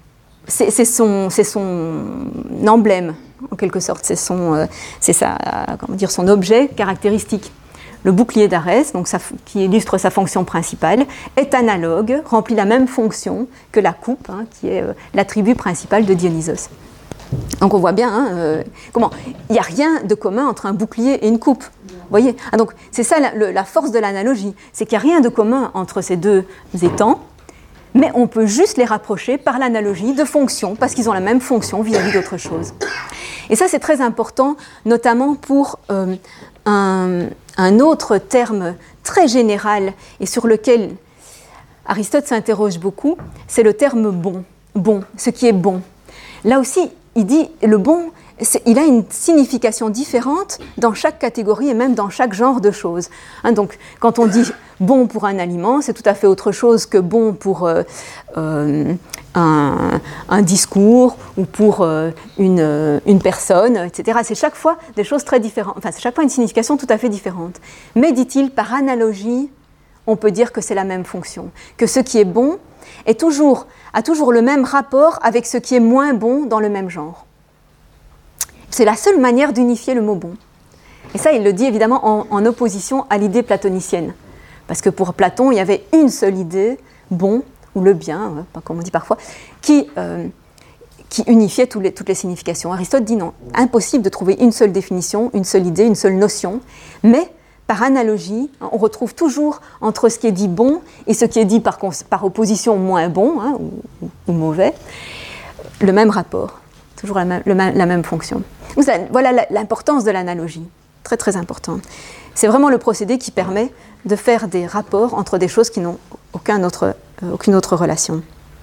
c'est, c'est, son, c'est son emblème, en quelque sorte, c'est, son, euh, c'est sa, comment dire, son objet caractéristique. Le bouclier d'Arès, donc ça, qui illustre sa fonction principale, est analogue, remplit la même fonction que la coupe, hein, qui est euh, l'attribut principal de Dionysos. Donc on voit bien, hein, euh, comment, il n'y a rien de commun entre un bouclier et une coupe. Vous voyez, ah, donc c'est ça la, le, la force de l'analogie, c'est qu'il n'y a rien de commun entre ces deux étangs, mais on peut juste les rapprocher par l'analogie de fonctions, parce qu'ils ont la même fonction vis-à-vis d'autre chose. Et ça c'est très important, notamment pour euh, un, un autre terme très général et sur lequel Aristote s'interroge beaucoup, c'est le terme bon, bon, ce qui est bon. Là aussi, il dit le bon, il a une signification différente dans chaque catégorie et même dans chaque genre de choses. Hein, donc, quand on dit bon pour un aliment, c'est tout à fait autre chose que bon pour euh, euh, un, un discours ou pour euh, une, une personne, et cetera. C'est chaque fois des choses très différentes. Enfin, c'est chaque fois une signification tout à fait différente. Mais, dit-il, par analogie, on peut dire que c'est la même fonction, que ce qui est bon est toujours, a toujours le même rapport avec ce qui est moins bon dans le même genre. C'est la seule manière d'unifier le mot bon. Et ça, il le dit évidemment en, en opposition à l'idée platonicienne. Parce que pour Platon, il y avait une seule idée, bon, ou le bien, hein, comme on dit parfois, qui, euh, qui unifiait tous les, toutes les significations. Aristote dit non, impossible de trouver une seule définition, une seule idée, une seule notion, mais par analogie, on retrouve toujours entre ce qui est dit bon et ce qui est dit par, par opposition moins bon, hein, ou, ou mauvais, le même rapport, toujours la même, le, la même fonction. Donc, ça, voilà l'importance de l'analogie, très très important. C'est vraiment le procédé qui permet de faire des rapports entre des choses qui n'ont aucun autre, euh, aucune autre relation.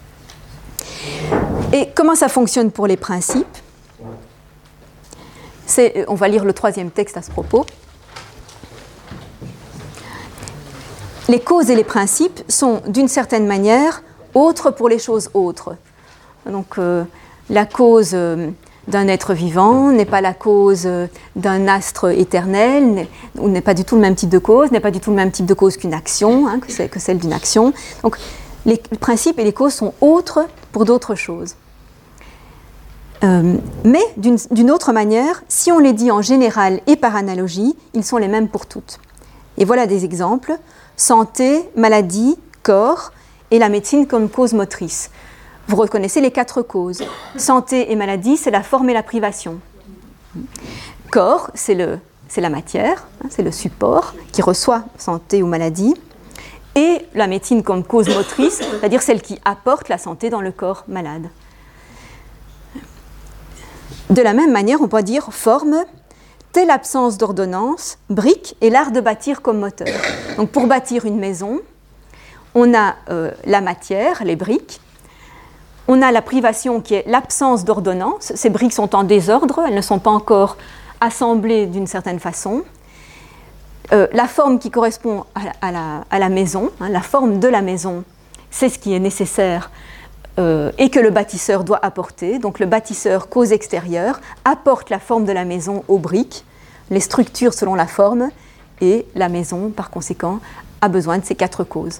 Et comment ça fonctionne pour les principes ? C'est, on va lire le troisième texte à ce propos. Les causes et les principes sont d'une certaine manière autres pour les choses autres. Donc euh, la cause euh, d'un être vivant n'est pas la cause euh, d'un astre éternel, n'est, ou n'est pas du tout le même type de cause, n'est pas du tout le même type de cause qu'une action, hein, que, c'est, que celle d'une action. Donc les principes et les causes sont autres pour d'autres choses. Euh, mais d'une, d'une autre manière, si on les dit en général et par analogie, ils sont les mêmes pour toutes. Et voilà des exemples. Santé, maladie, corps et la médecine comme cause motrice. Vous reconnaissez les quatre causes. Santé et maladie, c'est la forme et la privation. Corps, c'est, le, c'est la matière, hein, c'est le support qui reçoit santé ou maladie. Et la médecine comme cause motrice, c'est-à-dire celle qui apporte la santé dans le corps malade. De la même manière, on peut dire forme, telle absence d'ordonnance, brique et l'art de bâtir comme moteur. Donc pour bâtir une maison, on a euh, la matière, les briques, on a la privation qui est l'absence d'ordonnance, ces briques sont en désordre, elles ne sont pas encore assemblées d'une certaine façon. Euh, la forme qui correspond à la, à la, à la maison, hein, la forme de la maison, c'est ce qui est nécessaire euh, et que le bâtisseur doit apporter. Donc le bâtisseur, cause extérieure, apporte la forme de la maison aux briques, les structures selon la forme, et la maison, par conséquent, a besoin de ces quatre causes.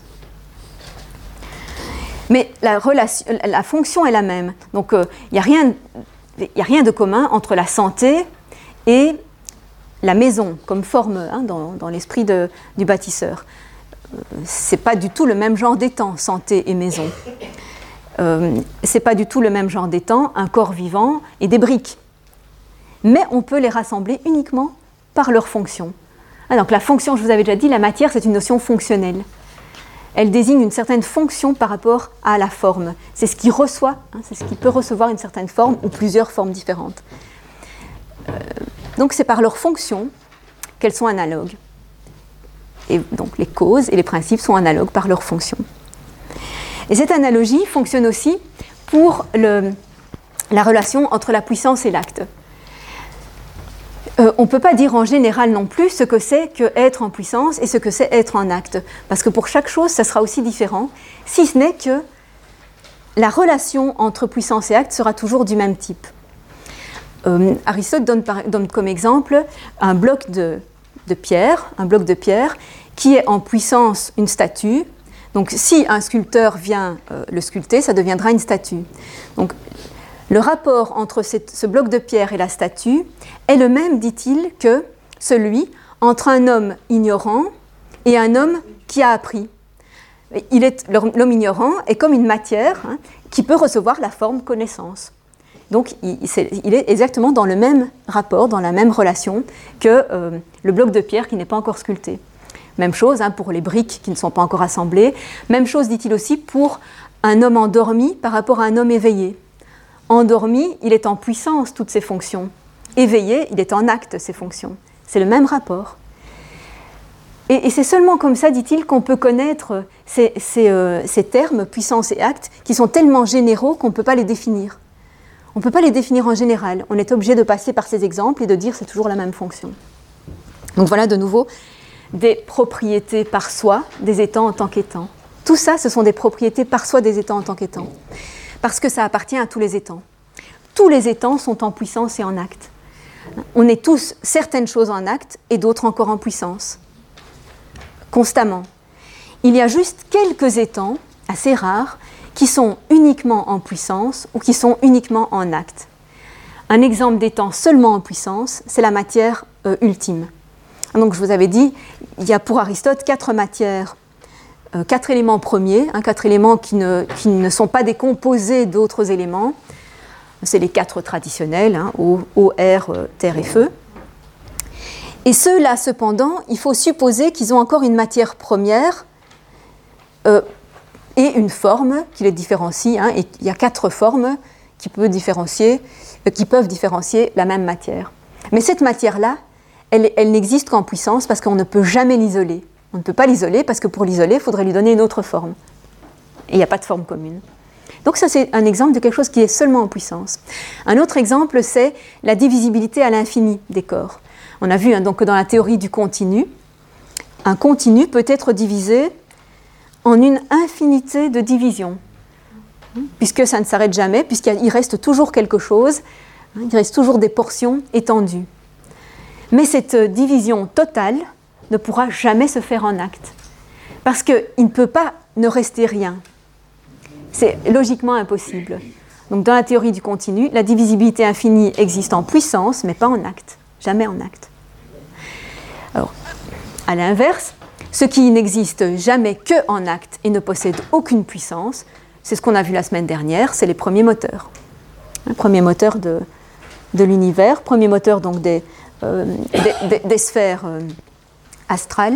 Mais la, relation, la fonction est la même. Donc il euh, n'y a rien, y a rien de commun entre la santé et la maison comme forme, hein, dans, dans l'esprit de, du bâtisseur. Euh, ce n'est pas du tout le même genre d'étang, santé et maison. Euh, ce n'est pas du tout le même genre d'étang, un corps vivant et des briques. Mais on peut les rassembler uniquement par leur fonction. Ah, donc la fonction, je vous avais déjà dit, la matière, c'est une notion fonctionnelle. Elle désigne une certaine fonction par rapport à la forme. C'est ce qui reçoit, hein, c'est ce qui peut recevoir une certaine forme ou plusieurs formes différentes. Euh, donc c'est par leur fonction qu'elles sont analogues. Et donc les causes et les principes sont analogues par leur fonction. Et cette analogie fonctionne aussi pour le, la relation entre la puissance et l'acte. Euh, on ne peut pas dire en général non plus ce que c'est qu'être en puissance et ce que c'est être en acte, parce que pour chaque chose, ça sera aussi différent, si ce n'est que la relation entre puissance et acte sera toujours du même type. Euh, Aristote donne, par, donne comme exemple un bloc de, de pierre, un bloc de pierre qui est en puissance une statue, Donc si un sculpteur vient euh, le sculpter, ça deviendra une statue. Donc le rapport entre cette, ce bloc de pierre et la statue est le même, dit-il, que celui entre un homme ignorant et un homme qui a appris. Il est, l'homme ignorant est comme une matière hein, qui peut recevoir la forme connaissance. Donc il, il est exactement dans le même rapport, dans la même relation que euh, le bloc de pierre qui n'est pas encore sculpté. Même chose hein, pour les briques qui ne sont pas encore assemblées. Même chose, dit-il aussi, pour un homme endormi par rapport à un homme éveillé. Endormi, il est en puissance toutes ses fonctions. Éveillé, il est en acte ses fonctions. C'est le même rapport. Et, et c'est seulement comme ça, dit-il, qu'on peut connaître ces, ces, euh, ces termes, puissance et acte, qui sont tellement généraux qu'on ne peut pas les définir. On ne peut pas les définir en général. On est obligé de passer par ces exemples et de dire c'est toujours la même fonction. Donc voilà de nouveau des propriétés par soi des étangs en tant qu'étangs. Tout ça, ce sont des propriétés par soi des étangs en tant qu'étangs. Parce que ça appartient à tous les étangs. Tous les étangs sont en puissance et en acte. On est tous certaines choses en acte et d'autres encore en puissance. Constamment. Il y a juste quelques étangs, assez rares, qui sont uniquement en puissance ou qui sont uniquement en acte. Un exemple d'étang seulement en puissance, c'est la matière euh, ultime. Donc je vous avais dit, il y a pour Aristote quatre matières, euh, quatre éléments premiers, hein, quatre éléments qui ne, qui ne sont pas des composés d'autres éléments. C'est les quatre traditionnels, hein, eau, eau, air, euh, terre et feu. Et ceux-là, cependant, il faut supposer qu'ils ont encore une matière première euh, et une forme qui les différencie. Hein, et il y a quatre formes qui peuvent différencier, euh, qui peuvent différencier la même matière. Mais cette matière-là, elle, elle n'existe qu'en puissance parce qu'on ne peut jamais l'isoler. On ne peut pas l'isoler parce que pour l'isoler, il faudrait lui donner une autre forme. Et il n'y a pas de forme commune. Donc ça, c'est un exemple de quelque chose qui est seulement en puissance. Un autre exemple, c'est la divisibilité à l'infini des corps. On a vu hein, donc, que dans la théorie du continu, un continu peut être divisé en une infinité de divisions, puisque ça ne s'arrête jamais, puisqu'il reste toujours quelque chose, hein, il reste toujours des portions étendues. Mais cette division totale ne pourra jamais se faire en acte, parce qu'il ne peut pas ne rester rien. C'est logiquement impossible. Donc dans la théorie du continu, la divisibilité infinie existe en puissance, mais pas en acte, jamais en acte. Alors, à l'inverse, ce qui n'existe jamais qu'en acte et ne possède aucune puissance, c'est ce qu'on a vu la semaine dernière, c'est les premiers moteurs. Les premiers moteurs de, de l'univers, premier moteur donc des, euh, des, des, des sphères euh, astrales,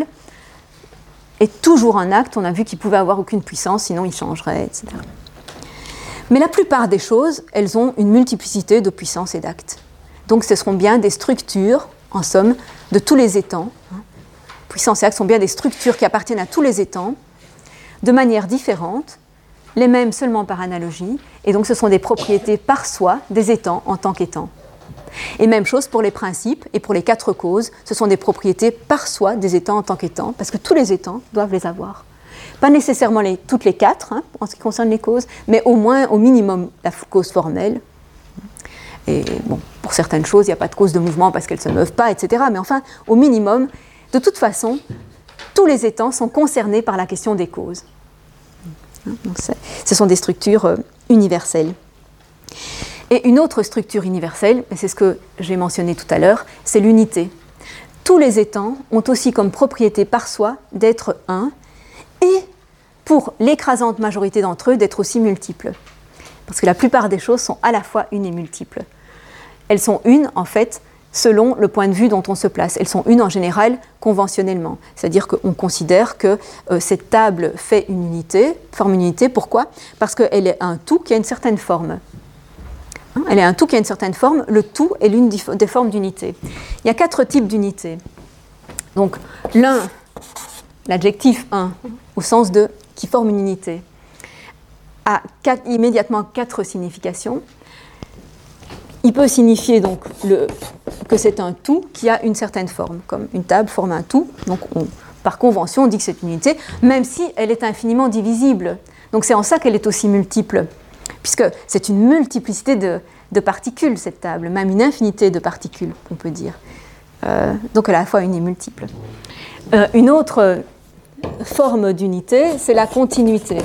est toujours en acte. On a vu qu'il ne pouvait avoir aucune puissance, sinon il changerait, et cetera. Mais la plupart des choses, elles ont une multiplicité de puissances et d'actes. Donc ce seront bien des structures, en somme, de tous les étangs. Puissance et acte sont bien des structures qui appartiennent à tous les étangs, de manière différente, les mêmes seulement par analogie, et donc ce sont des propriétés par soi des étangs en tant qu'étangs. Et même chose pour les principes et pour les quatre causes, ce sont des propriétés par soi des étangs en tant qu'étangs, parce que tous les étangs doivent les avoir. Pas nécessairement les, toutes les quatre, hein, en ce qui concerne les causes, mais au moins, au minimum, la cause formelle. Et bon, pour certaines choses, il n'y a pas de cause de mouvement parce qu'elles ne se meuvent pas, et cetera. Mais enfin, au minimum, de toute façon, tous les étangs sont concernés par la question des causes. Donc ce sont des structures euh, universelles. Et une autre structure universelle, c'est ce que j'ai mentionné tout à l'heure, c'est l'unité. Tous les étangs ont aussi comme propriété par soi d'être un, et pour l'écrasante majorité d'entre eux, d'être aussi multiples. Parce que la plupart des choses sont à la fois une et multiples. Elles sont une, en fait, selon le point de vue dont on se place. Elles sont une en général conventionnellement. C'est-à-dire qu'on considère que euh, cette table fait une unité, forme une unité. Pourquoi ? Parce qu'elle est un tout qui a une certaine forme. Hein ? Elle est un tout qui a une certaine forme. Le tout est l'une des formes d'unité. Il y a quatre types d'unités. Donc l'un, l'adjectif un, au sens de qui forme une unité, a quatre, immédiatement quatre significations. Il peut signifier donc le, que c'est un tout qui a une certaine forme, comme une table forme un tout. Donc on, par convention, on dit que c'est une unité, même si elle est infiniment divisible. Donc c'est en ça qu'elle est aussi multiple, puisque c'est une multiplicité de, de particules, cette table, même une infinité de particules, on peut dire. Euh, donc elle est à la fois une et multiple. Euh, une autre forme d'unité, c'est la continuité.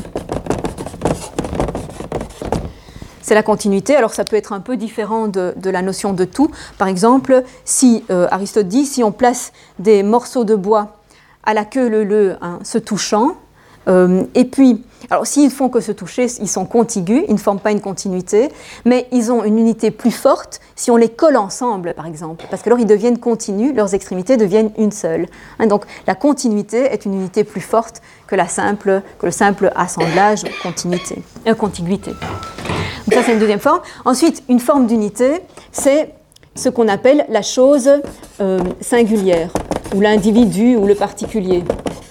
C'est la continuité, alors ça peut être un peu différent de, de la notion de tout. Par exemple, si euh, Aristote dit, si on place des morceaux de bois à la queue leu-leu, hein, se touchant, euh, et puis, alors s'ils font que se toucher, ils sont contigus, ils ne forment pas une continuité, mais ils ont une unité plus forte si on les colle ensemble, par exemple, parce que alors ils deviennent continus, leurs extrémités deviennent une seule. Hein, donc la continuité est une unité plus forte que, la simple, que le simple assemblage continuité, euh, contiguïté. Donc ça, c'est une deuxième forme. Ensuite, une forme d'unité, c'est ce qu'on appelle la chose euh, singulière, ou l'individu, ou le particulier.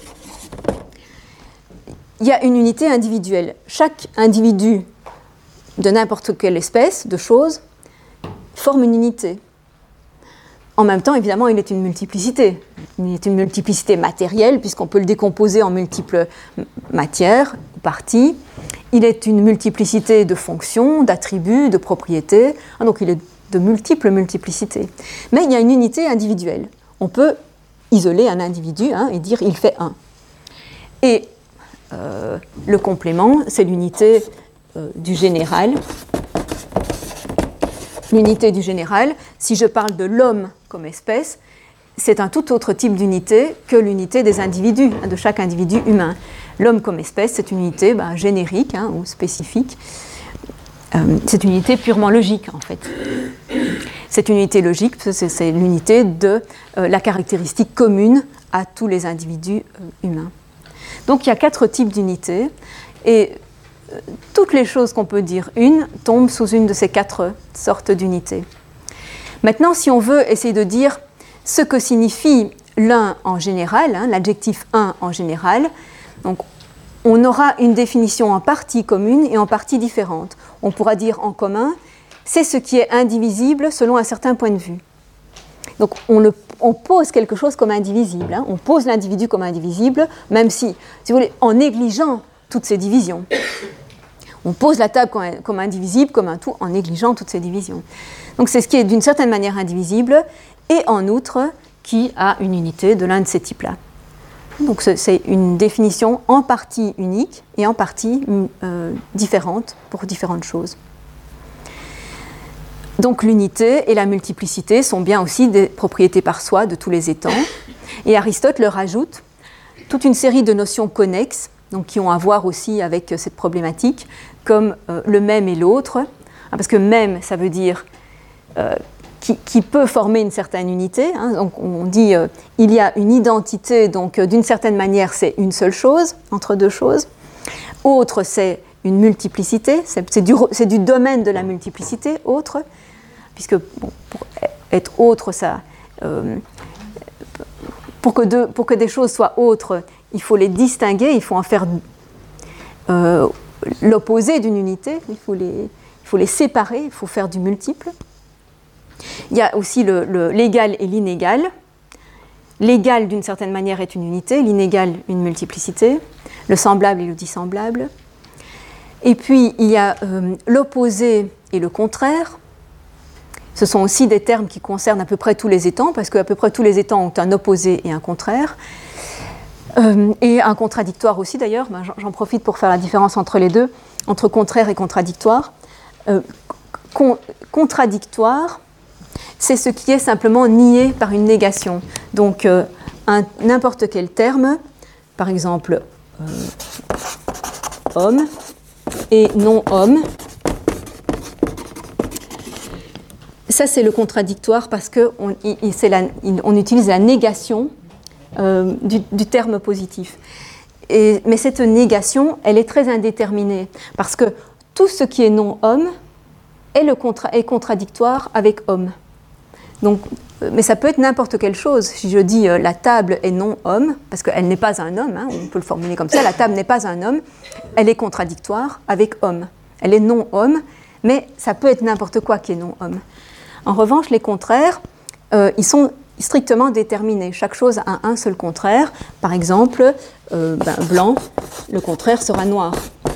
Il y a une unité individuelle. Chaque individu de n'importe quelle espèce, de chose, forme une unité. En même temps, évidemment, il est une multiplicité. Il est une multiplicité matérielle, puisqu'on peut le décomposer en multiples matières, ou parties. Il est une multiplicité de fonctions, d'attributs, de propriétés. Ah, donc il est de multiples multiplicités. Mais il y a une unité individuelle. On peut isoler un individu, hein, et dire il fait un. Et euh, le complément, c'est l'unité euh, du général. L'unité du général, si je parle de l'homme comme espèce, c'est un tout autre type d'unité que l'unité des individus, hein, de chaque individu humain. L'homme comme espèce, c'est une unité ben, générique, hein, ou spécifique. Euh, c'est une unité purement logique, en fait. C'est une unité logique, c'est, c'est l'unité de euh, la caractéristique commune à tous les individus euh, humains. Donc il y a quatre types d'unités, et euh, toutes les choses qu'on peut dire une tombent sous une de ces quatre sortes d'unités. Maintenant, si on veut essayer de dire ce que signifie l'un en général, hein, l'adjectif un en général, donc on aura une définition en partie commune et en partie différente. On pourra dire en commun, c'est ce qui est indivisible selon un certain point de vue. Donc on, le, on pose quelque chose comme indivisible, hein, on pose l'individu comme indivisible, même si, si vous voulez, en négligeant toutes ces divisions. On pose la table comme, comme indivisible, comme un tout, en négligeant toutes ces divisions. Donc c'est ce qui est d'une certaine manière indivisible, et en outre, qui a une unité de l'un de ces types-là. Donc c'est une définition en partie unique et en partie euh, différente pour différentes choses. Donc l'unité et la multiplicité sont bien aussi des propriétés par soi de tous les étangs. Et Aristote leur ajoute toute une série de notions connexes, donc qui ont à voir aussi avec cette problématique, comme euh, le même et l'autre, hein, parce que même, ça veut dire euh, qui, qui peut former une certaine unité. Hein, donc on dit euh, il y a une identité, donc euh, d'une certaine manière c'est une seule chose, entre deux choses. Autre, c'est une multiplicité, c'est, c'est, du, c'est du domaine de la multiplicité, autre, puisque bon, pour être autre, ça, euh, pour, que de, pour que des choses soient autres, il faut les distinguer, il faut en faire euh, l'opposé d'une unité, il faut, les, il faut les séparer, il faut faire du multiple. Il y a aussi le, le, l'égal et l'inégal. L'égal, d'une certaine manière, est une unité, l'inégal, une multiplicité, le semblable et le dissemblable. Et puis, il y a euh, l'opposé et le contraire. Ce sont aussi des termes qui concernent à peu près tous les étangs, parce qu'à peu près tous les étangs ont un opposé et un contraire. Euh, et un contradictoire aussi, d'ailleurs. Ben, j'en, j'en profite pour faire la différence entre les deux, entre contraire et contradictoire. Euh, con, contradictoire, c'est ce qui est simplement nié par une négation. Donc, euh, un, n'importe quel terme, par exemple, euh, homme et non-homme, ça c'est le contradictoire parce qu'on on utilise la négation euh, du, du terme positif. Et, mais cette négation, elle est très indéterminée parce que tout ce qui est non-homme est, le contra- est contradictoire avec homme. Donc, mais ça peut être n'importe quelle chose. Si je dis euh, la table est non-homme, parce qu'elle n'est pas un homme, hein, on peut le formuler comme ça, la table n'est pas un homme, elle est contradictoire avec homme. Elle est non-homme, mais ça peut être n'importe quoi qui est non-homme. En revanche, les contraires, euh, ils sont strictement déterminés. Chaque chose a un seul contraire. Par exemple, euh, ben, blanc, le contraire sera noir.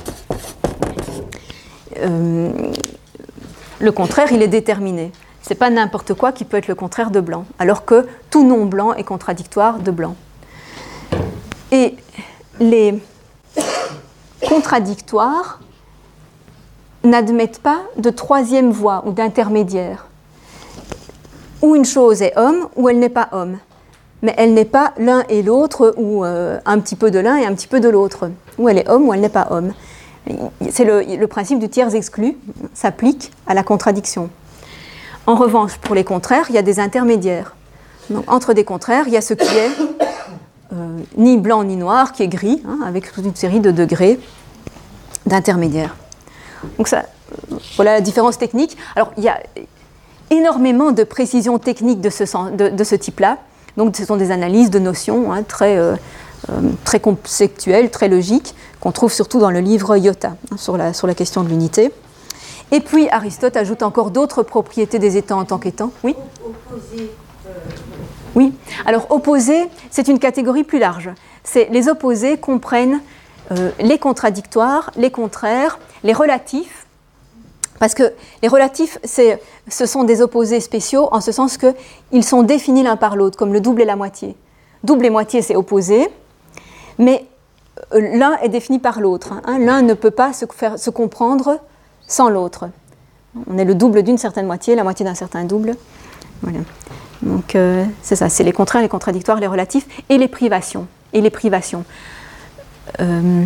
Euh, le contraire, il est déterminé. Ce n'est pas n'importe quoi qui peut être le contraire de blanc, alors que tout non blanc est contradictoire de blanc. Et les contradictoires n'admettent pas de troisième voie ou d'intermédiaire. Ou une chose est homme, ou elle n'est pas homme. Mais elle n'est pas l'un et l'autre, ou euh, un petit peu de l'un et un petit peu de l'autre. Ou elle est homme, ou elle n'est pas homme. C'est le, le principe du tiers exclu, s'applique à la contradiction. En revanche, pour les contraires, il y a des intermédiaires. Donc, entre des contraires, il y a ce qui est euh, ni blanc ni noir, qui est gris, hein, avec toute une série de degrés d'intermédiaires. Donc ça, voilà la différence technique. Alors, il y a énormément de précisions techniques de ce, sens, de, de ce type-là. Donc, ce sont des analyses de notions hein, très, euh, euh, très conceptuelles, très logiques, qu'on trouve surtout dans le livre Iota, hein, sur, la, sur la question de l'unité. Et puis, Aristote ajoute encore d'autres propriétés des étangs en tant qu'étangs. Oui ? Opposé. Euh... Oui. Alors, opposé, c'est une catégorie plus large. C'est, les opposés comprennent euh, les contradictoires, les contraires, les relatifs. Parce que les relatifs, c'est, ce sont des opposés spéciaux en ce sens qu'ils sont définis l'un par l'autre, comme le double et la moitié. Double et moitié, c'est opposé, mais l'un est défini par l'autre. Hein. L'un ne peut pas se, faire, se comprendre sans l'autre. On est le double d'une certaine moitié, la moitié d'un certain double. Voilà. Donc, euh, c'est ça, c'est les contraires, les contradictoires, les relatifs et les privations. Et les privations. Euh,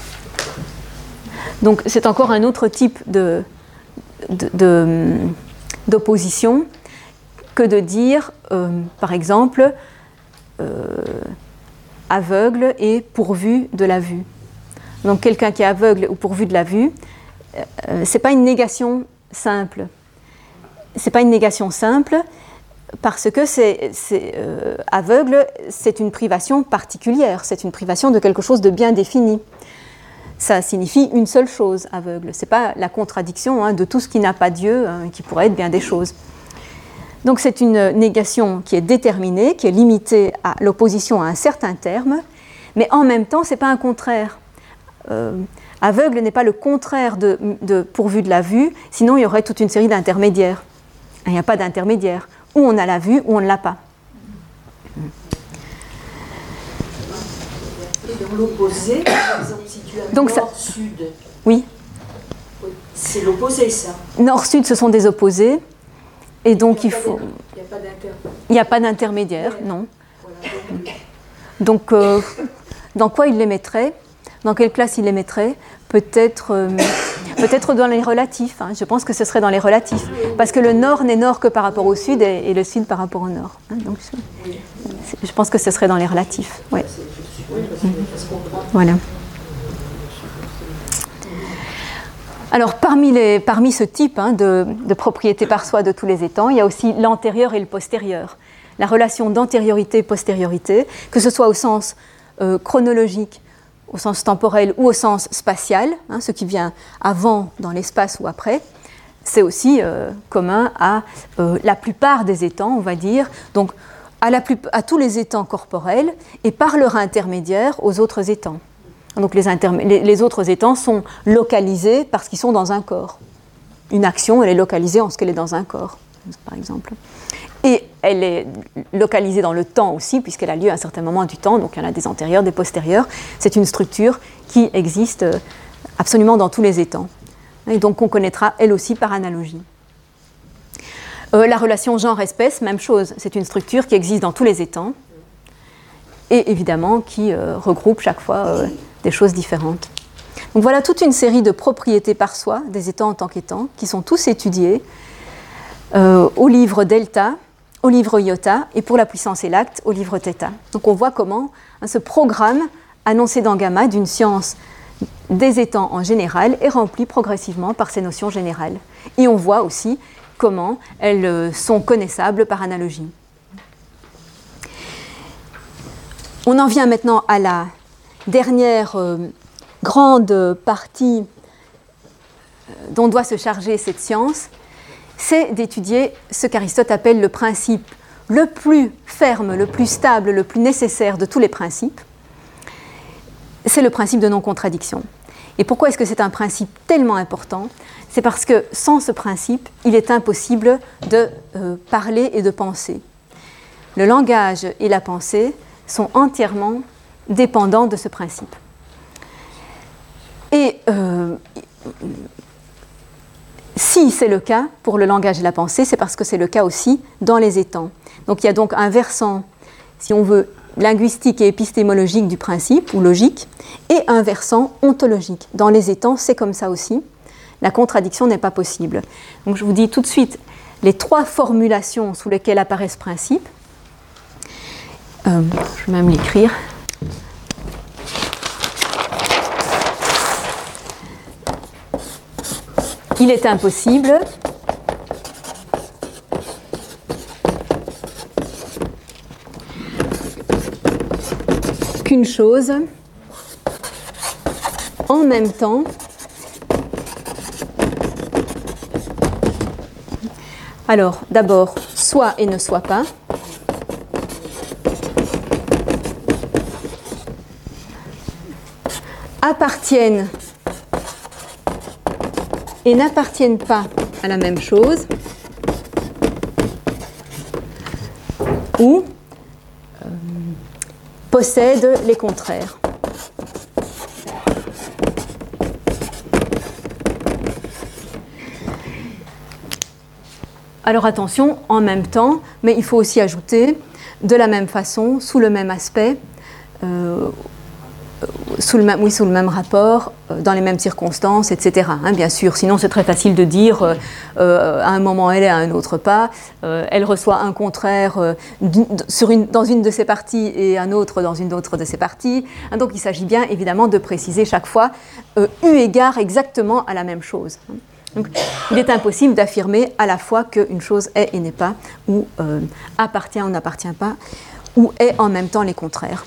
donc, c'est encore un autre type de... De, de, d'opposition que de dire, euh, par exemple, euh, aveugle et pourvu de la vue. Donc quelqu'un qui est aveugle ou pourvu de la vue, euh, c'est pas une négation simple. C'est pas une négation simple parce que c'est, c'est euh, aveugle, c'est une privation particulière, c'est une privation de quelque chose de bien défini. Ça signifie une seule chose, aveugle. Ce n'est pas la contradiction hein, de tout ce qui n'a pas Dieu, hein, qui pourrait être bien des choses. Donc c'est une négation qui est déterminée, qui est limitée à l'opposition à un certain terme, mais en même temps, ce n'est pas un contraire. Euh, aveugle n'est pas le contraire de, de pourvu de la vue, sinon il y aurait toute une série d'intermédiaires. Il n'y a pas d'intermédiaire. Ou on a la vue, ou on ne l'a pas. Et dans l'opposé, par exemple, si tu as nord-sud, oui. C'est l'opposé, ça. Nord-sud, ce sont des opposés, et donc il, il faut... Il n'y a pas d'intermédiaire. Il n'y a pas d'intermédiaire, ouais. Non. Voilà, donc, donc euh, dans quoi il les mettrait ? Dans quelle place il les mettrait ? Peut-être, euh, peut-être dans les relatifs. Hein. Je pense que ce serait dans les relatifs. Parce que le nord n'est nord que par rapport au sud, et, et le sud par rapport au nord. Hein. Donc, je, je pense que ce serait dans les relatifs. Ouais. Voilà. Alors, parmi, les, parmi ce type hein, de, de propriété par soi de tous les étangs, il y a aussi l'antérieur et le postérieur. La relation d'antériorité-postériorité, que ce soit au sens euh, chronologique, au sens temporel ou au sens spatial, hein, ce qui vient avant dans l'espace ou après, c'est aussi euh, commun à euh, la plupart des étangs, on va dire. Donc, À, la plus, à tous les étangs corporels et par leur intermédiaire aux autres étangs. Donc les, intermé- les, les autres étangs sont localisés parce qu'ils sont dans un corps. Une action, elle est localisée en ce qu'elle est dans un corps, par exemple. Et elle est localisée dans le temps aussi, puisqu'elle a lieu à un certain moment du temps, donc il y en a des antérieurs, des postérieurs. C'est une structure qui existe absolument dans tous les étangs. Et donc qu'on connaîtra elle aussi par analogie. Euh, la relation genre-espèce, même chose, c'est une structure qui existe dans tous les étangs et évidemment qui euh, regroupe chaque fois euh, des choses différentes. Donc voilà toute une série de propriétés par soi des étangs en tant qu'étangs qui sont tous étudiés euh, au livre Delta, au livre Iota et pour la puissance et l'acte au livre Theta. Donc on voit comment hein, ce programme annoncé dans Gamma d'une science des étangs en général est rempli progressivement par ces notions générales. Et on voit aussi comment elles sont connaissables par analogie. On en vient maintenant à la dernière euh, grande partie dont doit se charger cette science, c'est d'étudier ce qu'Aristote appelle le principe le plus ferme, le plus stable, le plus nécessaire de tous les principes. C'est le principe de non-contradiction. Et pourquoi est-ce que c'est un principe tellement important ? C'est parce que sans ce principe, il est impossible de euh, parler et de penser. Le langage et la pensée sont entièrement dépendant de ce principe. Et euh, si c'est le cas pour le langage et la pensée, c'est parce que c'est le cas aussi dans les étangs. Donc il y a donc un versant, si on veut, linguistique et épistémologique du principe, ou logique, et un versant ontologique. Dans les étangs, c'est comme ça aussi. La contradiction n'est pas possible. Donc je vous dis tout de suite les trois formulations sous lesquelles apparaît ce principe. Euh, je vais même l'écrire. Il est impossible qu'une chose en même temps alors d'abord soit et ne soit pas, appartiennent et n'appartiennent pas à la même chose, ou euh, possèdent les contraires. Alors attention, en même temps, mais il faut aussi ajouter de la même façon, sous le même aspect, euh, Sous le, même, oui, sous le même rapport, euh, dans les mêmes circonstances, et cetera. Hein, bien sûr, sinon c'est très facile de dire euh, euh, à un moment elle est, à un autre pas. Euh, elle reçoit un contraire euh, sur une, dans une de ses parties et un autre dans une autre de ses parties. Hein, donc il s'agit bien évidemment de préciser chaque fois euh, eu égard exactement à la même chose. Hein. Donc, il est impossible d'affirmer à la fois qu'une chose est et n'est pas, ou euh, appartient ou n'appartient pas, ou est en même temps les contraires.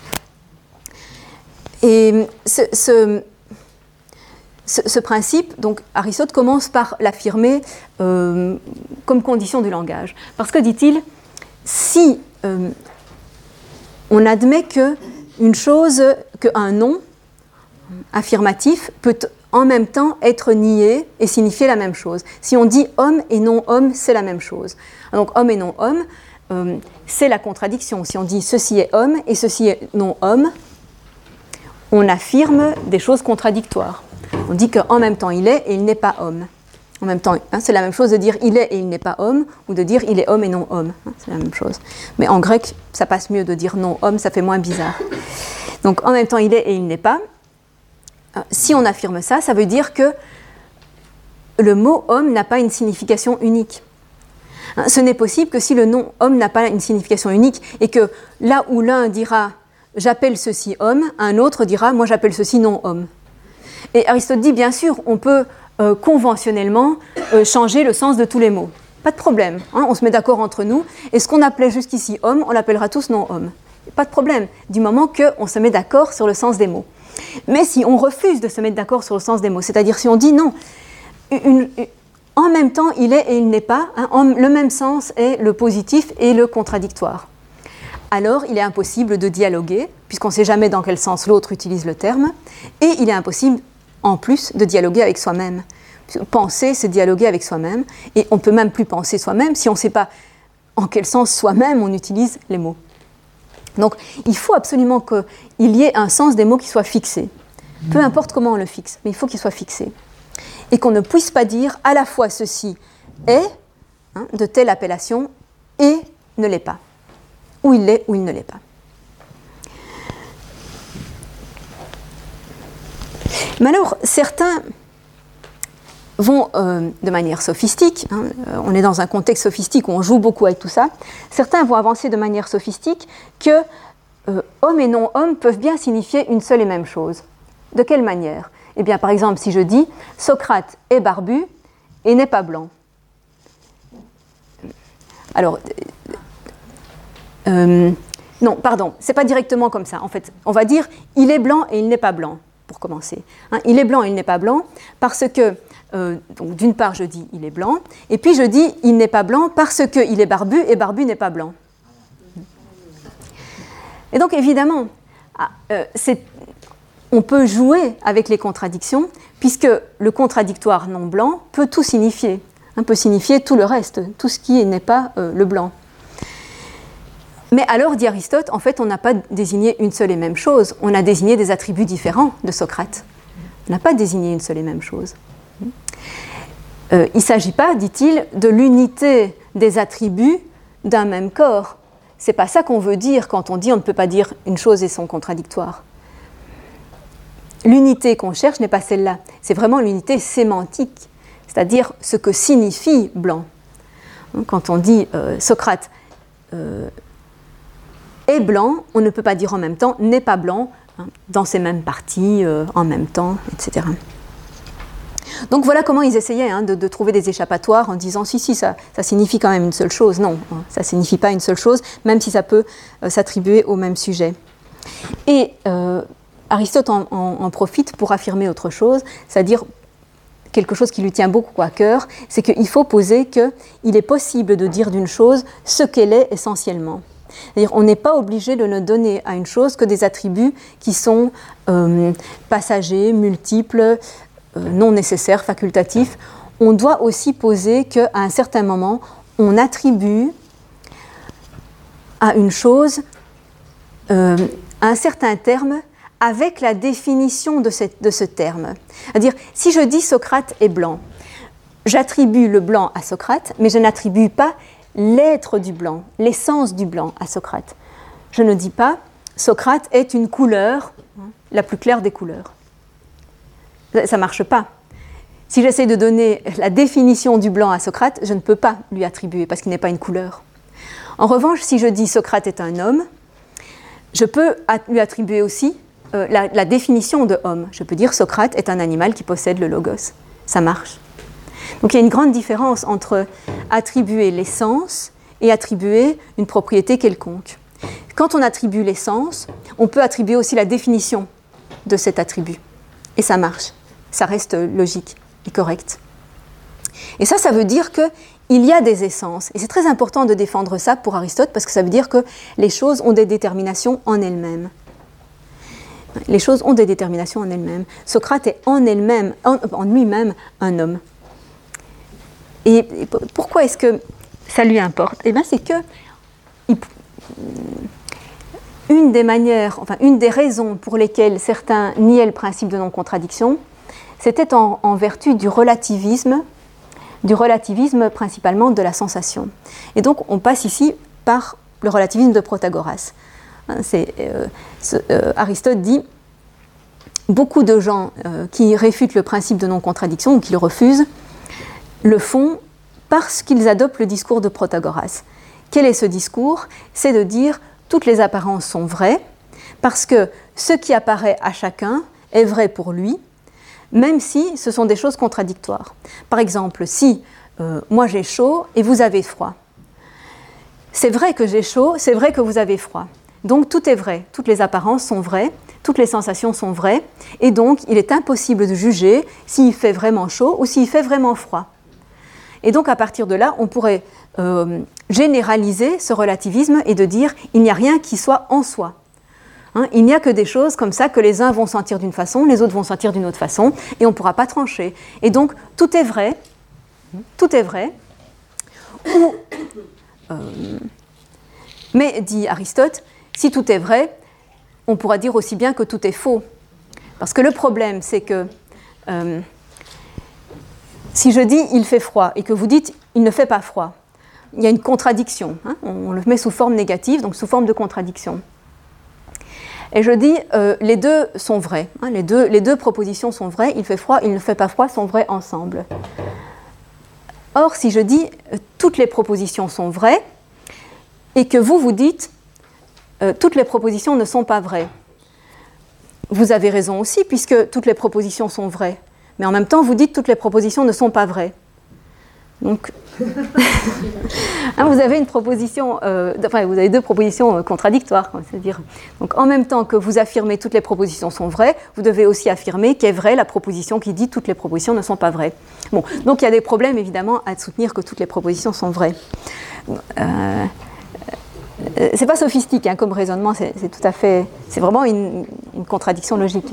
Et ce, ce, ce, ce principe, donc Aristote commence par l'affirmer euh, comme condition du langage. Parce que, dit-il, si euh, on admet qu'une chose, qu'un nom affirmatif peut en même temps être nié et signifier la même chose. Si on dit homme et non homme, c'est la même chose. Donc homme et non homme, euh, c'est la contradiction. Si on dit ceci est homme et ceci est non homme, on affirme des choses contradictoires. On dit qu'en même temps il est et il n'est pas homme. En même temps, hein, c'est la même chose de dire il est et il n'est pas homme, ou de dire il est homme et non homme. Hein, c'est la même chose. Mais en grec, ça passe mieux de dire non homme, ça fait moins bizarre. Donc en même temps il est et il n'est pas. Si on affirme ça, ça veut dire que le mot homme n'a pas une signification unique. Hein, ce n'est possible que si le nom homme n'a pas une signification unique, et que là où l'un dira j'appelle ceci homme, un autre dira moi j'appelle ceci non homme. Et Aristote dit bien sûr on peut euh, conventionnellement euh, changer le sens de tous les mots, pas de problème, hein, on se met d'accord entre nous, et ce qu'on appelait jusqu'ici homme, on l'appellera tous non homme, pas de problème, du moment qu'on se met d'accord sur le sens des mots. Mais si on refuse de se mettre d'accord sur le sens des mots, c'est-à-dire si on dit non, une, une, en même temps il est et il n'est pas, hein, en, le même sens est le positif et le contradictoire, alors il est impossible de dialoguer, puisqu'on ne sait jamais dans quel sens l'autre utilise le terme, et il est impossible en plus de dialoguer avec soi-même. Penser, c'est dialoguer avec soi-même, et on ne peut même plus penser soi-même si on ne sait pas en quel sens soi-même on utilise les mots. Donc il faut absolument qu'il y ait un sens des mots qui soit fixé. Peu importe comment on le fixe, mais il faut qu'il soit fixé. Et qu'on ne puisse pas dire à la fois ceci est hein, de telle appellation et ne l'est pas. Ou il l'est ou il ne l'est pas. Mais alors certains vont euh, de manière sophistique, hein, euh, on est dans un contexte sophistique où on joue beaucoup avec tout ça, certains vont avancer de manière sophistique que euh, homme et non-homme peuvent bien signifier une seule et même chose. De quelle manière ? Eh bien, par exemple, si je dis « Socrate est barbu et n'est pas blanc ». Alors, euh, non, pardon, c'est pas directement comme ça. En fait, on va dire « Il est blanc et il n'est pas blanc », pour commencer. Hein, il est blanc et il n'est pas blanc parce que Euh, donc d'une part je dis il est blanc, et puis je dis il n'est pas blanc parce qu'il est barbu, et barbu n'est pas blanc. Et donc évidemment, euh, c'est, on peut jouer avec les contradictions, puisque le contradictoire non blanc peut tout signifier, hein, peut signifier tout le reste, tout ce qui n'est pas euh, le blanc. Mais alors, dit Aristote, en fait, on n'a pas désigné une seule et même chose, on a désigné des attributs différents de Socrate. On n'a pas désigné une seule et même chose. Euh, il ne s'agit pas, dit-il, de l'unité des attributs d'un même corps. Ce n'est pas ça qu'on veut dire quand on dit on ne peut pas dire une chose et son contradictoire. L'unité qu'on cherche n'est pas celle-là, c'est vraiment l'unité sémantique, c'est-à-dire ce que signifie blanc. Quand on dit euh, Socrate euh, est blanc, on ne peut pas dire en même temps n'est pas blanc, hein, dans ces mêmes parties, euh, en même temps, et cetera. Donc voilà comment ils essayaient hein, de, de trouver des échappatoires en disant si, si, ça, ça signifie quand même une seule chose. Non, hein, ça ne signifie pas une seule chose, même si ça peut euh, s'attribuer au même sujet. Et euh, Aristote en, en, en profite pour affirmer autre chose, c'est-à-dire quelque chose qui lui tient beaucoup à cœur, c'est qu'il faut poser qu'il est possible de dire d'une chose ce qu'elle est essentiellement. C'est-à-dire on n'est pas obligé de ne donner à une chose que des attributs qui sont euh, passagers, multiples, euh, non nécessaires, facultatifs. On doit aussi poser qu'à un certain moment, on attribue à une chose euh, un certain terme avec la définition de, cette, de ce terme. C'est-à-dire, si je dis Socrate est blanc, j'attribue le blanc à Socrate, mais je n'attribue pas l'être du blanc, l'essence du blanc à Socrate. Je ne dis pas Socrate est une couleur, la plus claire des couleurs. Ça ne marche pas. Si j'essaie de donner la définition du blanc à Socrate, je ne peux pas lui attribuer parce qu'il n'est pas une couleur. En revanche, si je dis Socrate est un homme, je peux lui attribuer aussi euh, la, la définition de homme. Je peux dire Socrate est un animal qui possède le logos. Ça marche. Donc il y a une grande différence entre attribuer l'essence et attribuer une propriété quelconque. Quand on attribue l'essence, on peut attribuer aussi la définition de cet attribut. Et ça marche. Ça reste logique et correct. Et ça, ça veut dire qu'il y a des essences. Et c'est très important de défendre ça pour Aristote parce que ça veut dire que les choses ont des déterminations en elles-mêmes. Les choses ont des déterminations en elles-mêmes. Socrate est en elle-même, en, en lui-même, un homme. Et, et pourquoi est-ce que ça lui importe ? Eh bien, c'est que il, une des manières, enfin une des raisons pour lesquelles certains niaient le principe de non-contradiction, c'était en, en vertu du relativisme, du relativisme principalement de la sensation. Et donc, on passe ici par le relativisme de Protagoras. C'est, euh, ce, euh, Aristote dit beaucoup de gens euh, qui réfutent le principe de non-contradiction ou qui le refusent le font parce qu'ils adoptent le discours de Protagoras. Quel est ce discours ? C'est de dire toutes les apparences sont vraies parce que ce qui apparaît à chacun est vrai pour lui, même si ce sont des choses contradictoires. Par exemple, si euh, moi j'ai chaud et vous avez froid, c'est vrai que j'ai chaud, c'est vrai que vous avez froid. Donc tout est vrai, toutes les apparences sont vraies, toutes les sensations sont vraies, et donc il est impossible de juger s'il fait vraiment chaud ou s'il fait vraiment froid. Et donc à partir de là, on pourrait euh, généraliser ce relativisme et de dire il n'y a rien qui soit en soi. Hein, il n'y a que des choses comme ça que les uns vont sentir d'une façon, les autres vont sentir d'une autre façon, et on ne pourra pas trancher. Et donc tout est vrai, tout est vrai, ou, euh, mais dit Aristote, si tout est vrai, on pourra dire aussi bien que tout est faux. Parce que le problème, c'est que euh, si je dis « il fait froid » et que vous dites « il ne fait pas froid », il y a une contradiction. Hein, on le met sous forme négative, donc sous forme de contradiction. Et je dis euh, « les deux sont vrais hein, », les, deux, les deux propositions sont vraies, « il fait froid », « il ne fait pas froid » sont vraies ensemble. Or, si je dis euh, « toutes les propositions sont vraies » et que vous vous dites Euh, toutes les propositions ne sont pas vraies. Vous avez raison aussi, puisque toutes les propositions sont vraies. Mais en même temps, vous dites toutes les propositions ne sont pas vraies. Donc, hein, vous avez une proposition, euh, enfin, vous avez deux propositions euh, contradictoires. Quoi, c'est-à-dire, donc, en même temps que vous affirmez toutes les propositions sont vraies, vous devez aussi affirmer qu'est vraie la proposition qui dit toutes les propositions ne sont pas vraies. Bon, donc il y a des problèmes évidemment à soutenir que toutes les propositions sont vraies. Euh, C'est pas sophistique hein, comme raisonnement, c'est, c'est tout à fait, c'est vraiment une, une contradiction logique.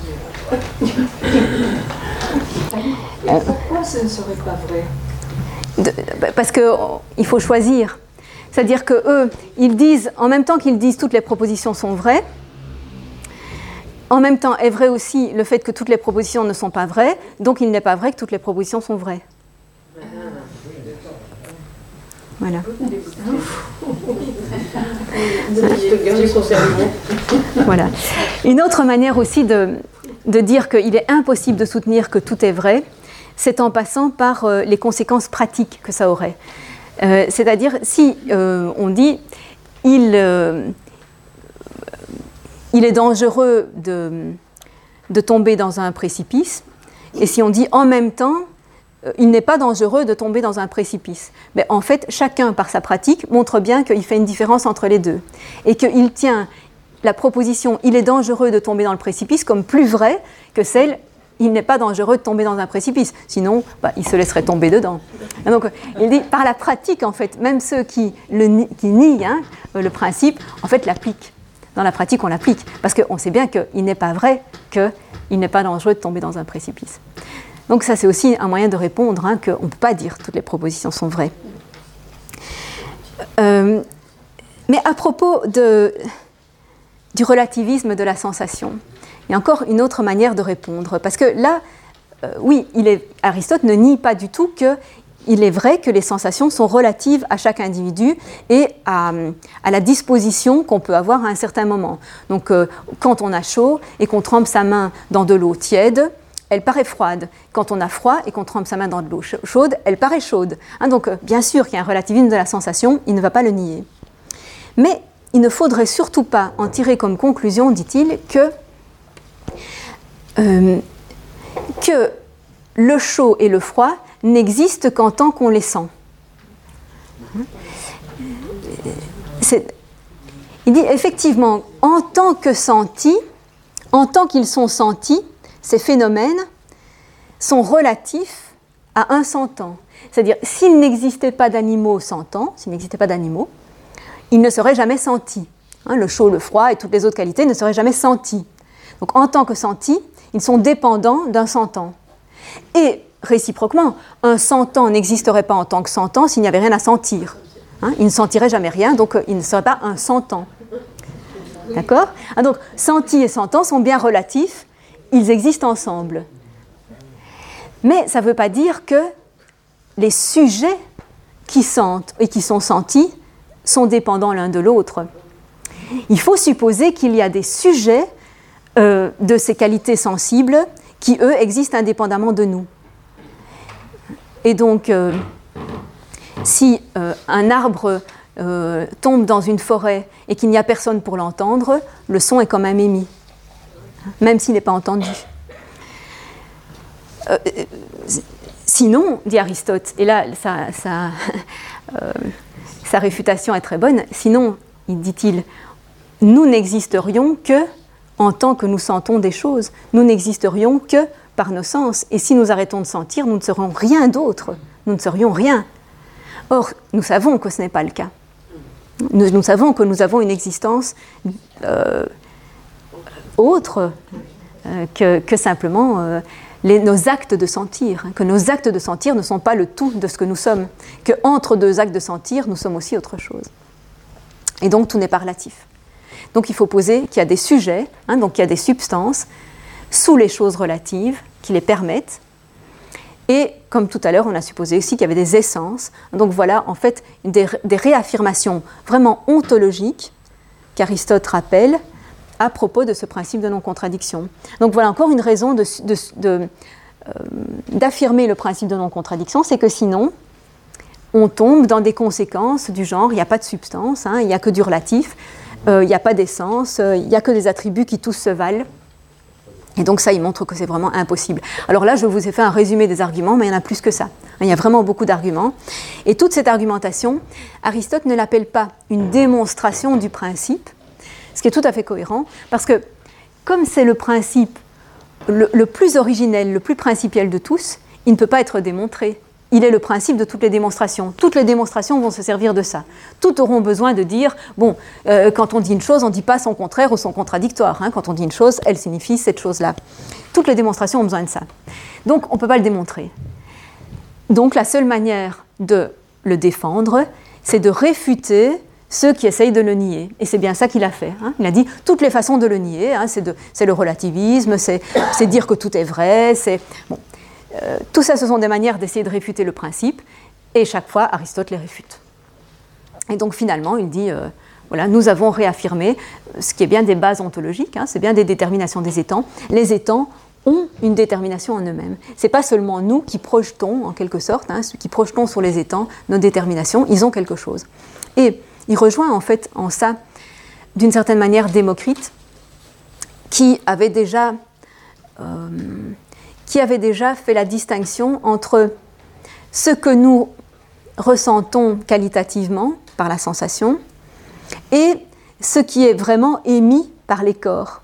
Et pourquoi ce ne serait pas vrai ? de, parce qu'il faut choisir. C'est-à-dire qu'eux, ils disent, en même temps qu'ils disent toutes les propositions sont vraies, en même temps est vrai aussi le fait que toutes les propositions ne sont pas vraies, donc il n'est pas vrai que toutes les propositions sont vraies. Voilà. Voilà. Une autre manière aussi de, de dire qu'il est impossible de soutenir que tout est vrai, c'est en passant par euh, les conséquences pratiques que ça aurait. Euh, c'est-à-dire, si euh, on dit il, euh, il est dangereux de, de tomber dans un précipice, et si on dit en même temps, euh, il n'est pas dangereux de tomber dans un précipice. Mais en fait, chacun, par sa pratique, montre bien qu'il fait une différence entre les deux, et qu'il tient la proposition « il est dangereux de tomber dans le précipice » comme plus vraie que celle « il n'est pas dangereux de tomber dans un précipice », sinon bah, il se laisserait tomber dedans. Et donc il dit par la pratique, en fait, même ceux qui, le, qui nient hein, le principe, en fait l'appliquent. Dans la pratique, on l'applique, parce qu'on sait bien qu'il n'est pas vrai qu'il n'est pas dangereux de tomber dans un précipice. Donc ça, c'est aussi un moyen de répondre, hein, qu'on ne peut pas dire que toutes les propositions sont vraies. Euh, mais à propos de, du relativisme de la sensation, il y a encore une autre manière de répondre, parce que là, euh, oui, il est, Aristote ne nie pas du tout qu'il est vrai que les sensations sont relatives à chaque individu et à, à la disposition qu'on peut avoir à un certain moment. Donc, euh, quand on a chaud et qu'on trempe sa main dans de l'eau tiède, elle paraît froide. Quand on a froid et qu'on trempe sa main dans de l'eau chaude, elle paraît chaude. Hein, donc, euh, bien sûr qu'il y a un relativisme de la sensation, il ne va pas le nier. Mais il ne faudrait surtout pas en tirer comme conclusion, dit-il, que Euh, que le chaud et le froid n'existent qu'en tant qu'on les sent. C'est, il dit effectivement, en tant que sentis, en tant qu'ils sont sentis, ces phénomènes sont relatifs à un sentant. C'est-à-dire, s'il n'existait pas d'animaux sentants, s'il n'existait pas d'animaux, ils ne seraient jamais sentis. Hein, le chaud, le froid et toutes les autres qualités ne seraient jamais sentis. Donc, en tant que sentis, ils sont dépendants d'un sentant. Et réciproquement, un sentant n'existerait pas en tant que sentant s'il n'y avait rien à sentir. Hein, il ne sentirait jamais rien, donc euh, il ne serait pas un sentant. D'accord ? Ah, donc, senti et sentant sont bien relatifs, ils existent ensemble. Mais ça ne veut pas dire que les sujets qui sentent et qui sont sentis sont dépendants l'un de l'autre. Il faut supposer qu'il y a des sujets Euh, de ces qualités sensibles qui, eux, existent indépendamment de nous. Et donc, euh, si euh, un arbre euh, tombe dans une forêt et qu'il n'y a personne pour l'entendre, le son est quand même émis, même s'il n'est pas entendu. Euh, sinon, dit Aristote, et là, sa, sa, euh, sa réfutation est très bonne, sinon, dit-il, nous n'existerions que en tant que nous sentons des choses, nous n'existerions que par nos sens. Et si nous arrêtons de sentir, nous ne serons rien d'autre. Nous ne serions rien. Or, nous savons que ce n'est pas le cas. Nous, nous savons que nous avons une existence euh, autre euh, que, que simplement euh, les, nos actes de sentir. Que nos actes de sentir ne sont pas le tout de ce que nous sommes. Qu'entre deux actes de sentir, nous sommes aussi autre chose. Et donc, tout n'est pas relatif. Donc il faut poser qu'il y a des sujets, hein, donc il y a des substances sous les choses relatives qui les permettent. Et comme tout à l'heure, on a supposé aussi qu'il y avait des essences. Donc voilà, en fait, des, des réaffirmations vraiment ontologiques qu'Aristote rappelle à propos de ce principe de non-contradiction. Donc voilà encore une raison de, de, de, euh, d'affirmer le principe de non-contradiction, c'est que sinon, on tombe dans des conséquences du genre, il n'y a pas de substance, hein, il n'y a que du relatif, il euh, n'y a pas d'essence, il euh, n'y a que des attributs qui tous se valent. Et donc ça, il montre que c'est vraiment impossible. Alors là, je vous ai fait un résumé des arguments, mais il y en a plus que ça. Il y a vraiment beaucoup d'arguments. Et toute cette argumentation, Aristote ne l'appelle pas une démonstration du principe, ce qui est tout à fait cohérent, parce que comme c'est le principe le, le plus originel, le plus principiel de tous, il ne peut pas être démontré. Il est le principe de toutes les démonstrations. Toutes les démonstrations vont se servir de ça. Toutes auront besoin de dire, bon, euh, quand on dit une chose, on ne dit pas son contraire ou son contradictoire. Hein. Quand on dit une chose, elle signifie cette chose-là. Toutes les démonstrations ont besoin de ça. Donc, on ne peut pas le démontrer. Donc, la seule manière de le défendre, c'est de réfuter ceux qui essayent de le nier. Et c'est bien ça qu'il a fait. Hein. Il a dit toutes les façons de le nier, hein, c'est, de, c'est le relativisme, c'est, c'est dire que tout est vrai, c'est... Bon. Euh, tout ça, ce sont des manières d'essayer de réfuter le principe, et chaque fois, Aristote les réfute. Et donc finalement, il dit, euh, voilà, nous avons réaffirmé ce qui est bien des bases ontologiques, hein, c'est bien des déterminations des étangs. Les étangs ont une détermination en eux-mêmes. Ce n'est pas seulement nous qui projetons, en quelque sorte, hein, qui projetons sur les étangs nos déterminations, ils ont quelque chose. Et il rejoint en fait en ça, d'une certaine manière, Démocrite, qui avait déjà... Euh, qui avait déjà fait la distinction entre ce que nous ressentons qualitativement par la sensation et ce qui est vraiment émis par les corps.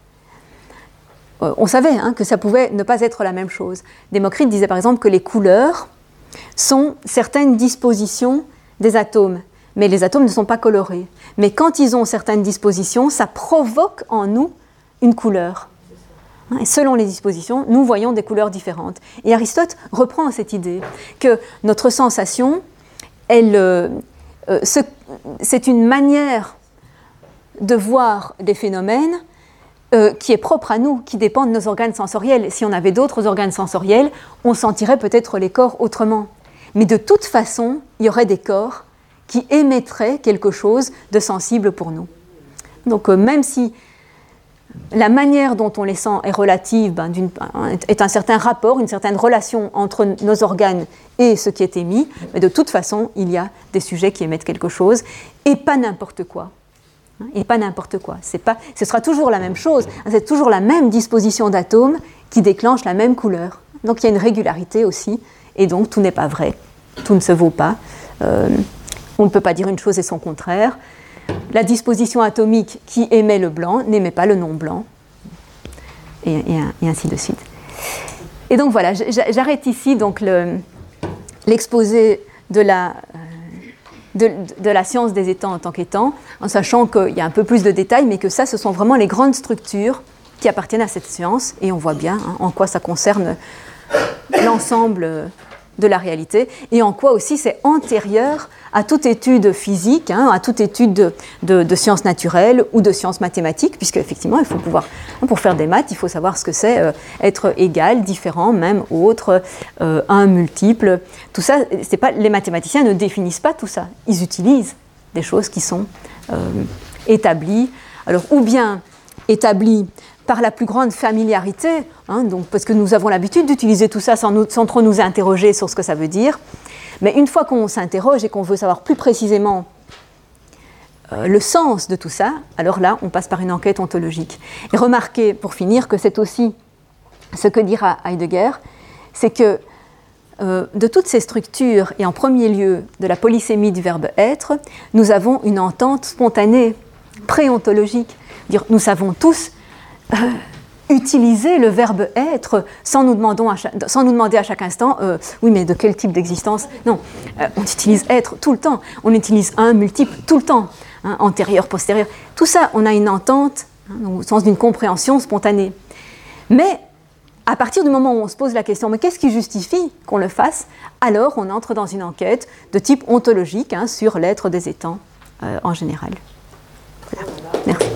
Euh, on savait hein, que ça pouvait ne pas être la même chose. Démocrite disait par exemple que les couleurs sont certaines dispositions des atomes, mais les atomes ne sont pas colorés. Mais quand ils ont certaines dispositions, ça provoque en nous une couleur. Et selon les dispositions, nous voyons des couleurs différentes. Et Aristote reprend cette idée que notre sensation, elle, euh, euh, ce, c'est une manière de voir des phénomènes euh, qui est propre à nous, qui dépend de nos organes sensoriels. Si on avait d'autres organes sensoriels, on sentirait peut-être les corps autrement. Mais de toute façon, il y aurait des corps qui émettraient quelque chose de sensible pour nous. Donc euh, même si la manière dont on les sent est relative, ben, d'une, est un certain rapport, une certaine relation entre nos organes et ce qui est émis, mais de toute façon, il y a des sujets qui émettent quelque chose, et pas n'importe quoi. Et pas n'importe quoi. C'est pas, ce sera toujours la même chose, c'est toujours la même disposition d'atomes qui déclenche la même couleur. Donc il y a une régularité aussi, et donc tout n'est pas vrai, tout ne se vaut pas. Euh, on ne peut pas dire une chose et son contraire. La disposition atomique qui émet le blanc n'émet pas le non-blanc, et, et, et ainsi de suite. Et donc voilà, j'arrête ici donc le, l'exposé de la, de, de la science des étangs en tant qu'étang, en sachant qu'il y a un peu plus de détails, mais que ça, ce sont vraiment les grandes structures qui appartiennent à cette science, et on voit bien hein, en quoi ça concerne l'ensemble de la réalité, et en quoi aussi c'est antérieur à toute étude physique, hein, à toute étude de, de, de sciences naturelles ou de sciences mathématiques, puisque effectivement, il faut pouvoir, pour faire des maths, il faut savoir ce que c'est euh, être égal, différent, même, autre, euh, un, multiple. Tout ça, c'est pas, les mathématiciens ne définissent pas tout ça. Ils utilisent des choses qui sont euh, établies. Alors, ou bien établies par la plus grande familiarité, hein, donc, parce que nous avons l'habitude d'utiliser tout ça sans, nous, sans trop nous interroger sur ce que ça veut dire. Mais une fois qu'on s'interroge et qu'on veut savoir plus précisément euh, le sens de tout ça, alors là, on passe par une enquête ontologique. Et remarquez, pour finir, que c'est aussi ce que dira Heidegger, c'est que euh, de toutes ces structures, et en premier lieu de la polysémie du verbe être, nous avons une entente spontanée, préontologique. Dire, nous savons tous Euh, utiliser le verbe être sans nous, à chaque, sans nous demander à chaque instant euh, oui mais de quel type d'existence, non, euh, on utilise être tout le temps, on utilise un multiple tout le temps, hein, antérieur, postérieur, tout ça on a une entente hein, au sens d'une compréhension spontanée, mais à partir du moment où on se pose la question mais qu'est-ce qui justifie qu'on le fasse, alors on entre dans une enquête de type ontologique hein, sur l'être des étangs euh, en général. Voilà. Merci.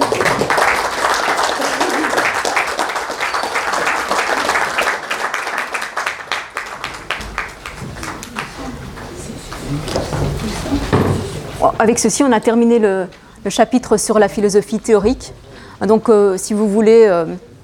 Avec ceci, on a terminé le, le chapitre sur la philosophie théorique. Donc, euh, si vous voulez euh,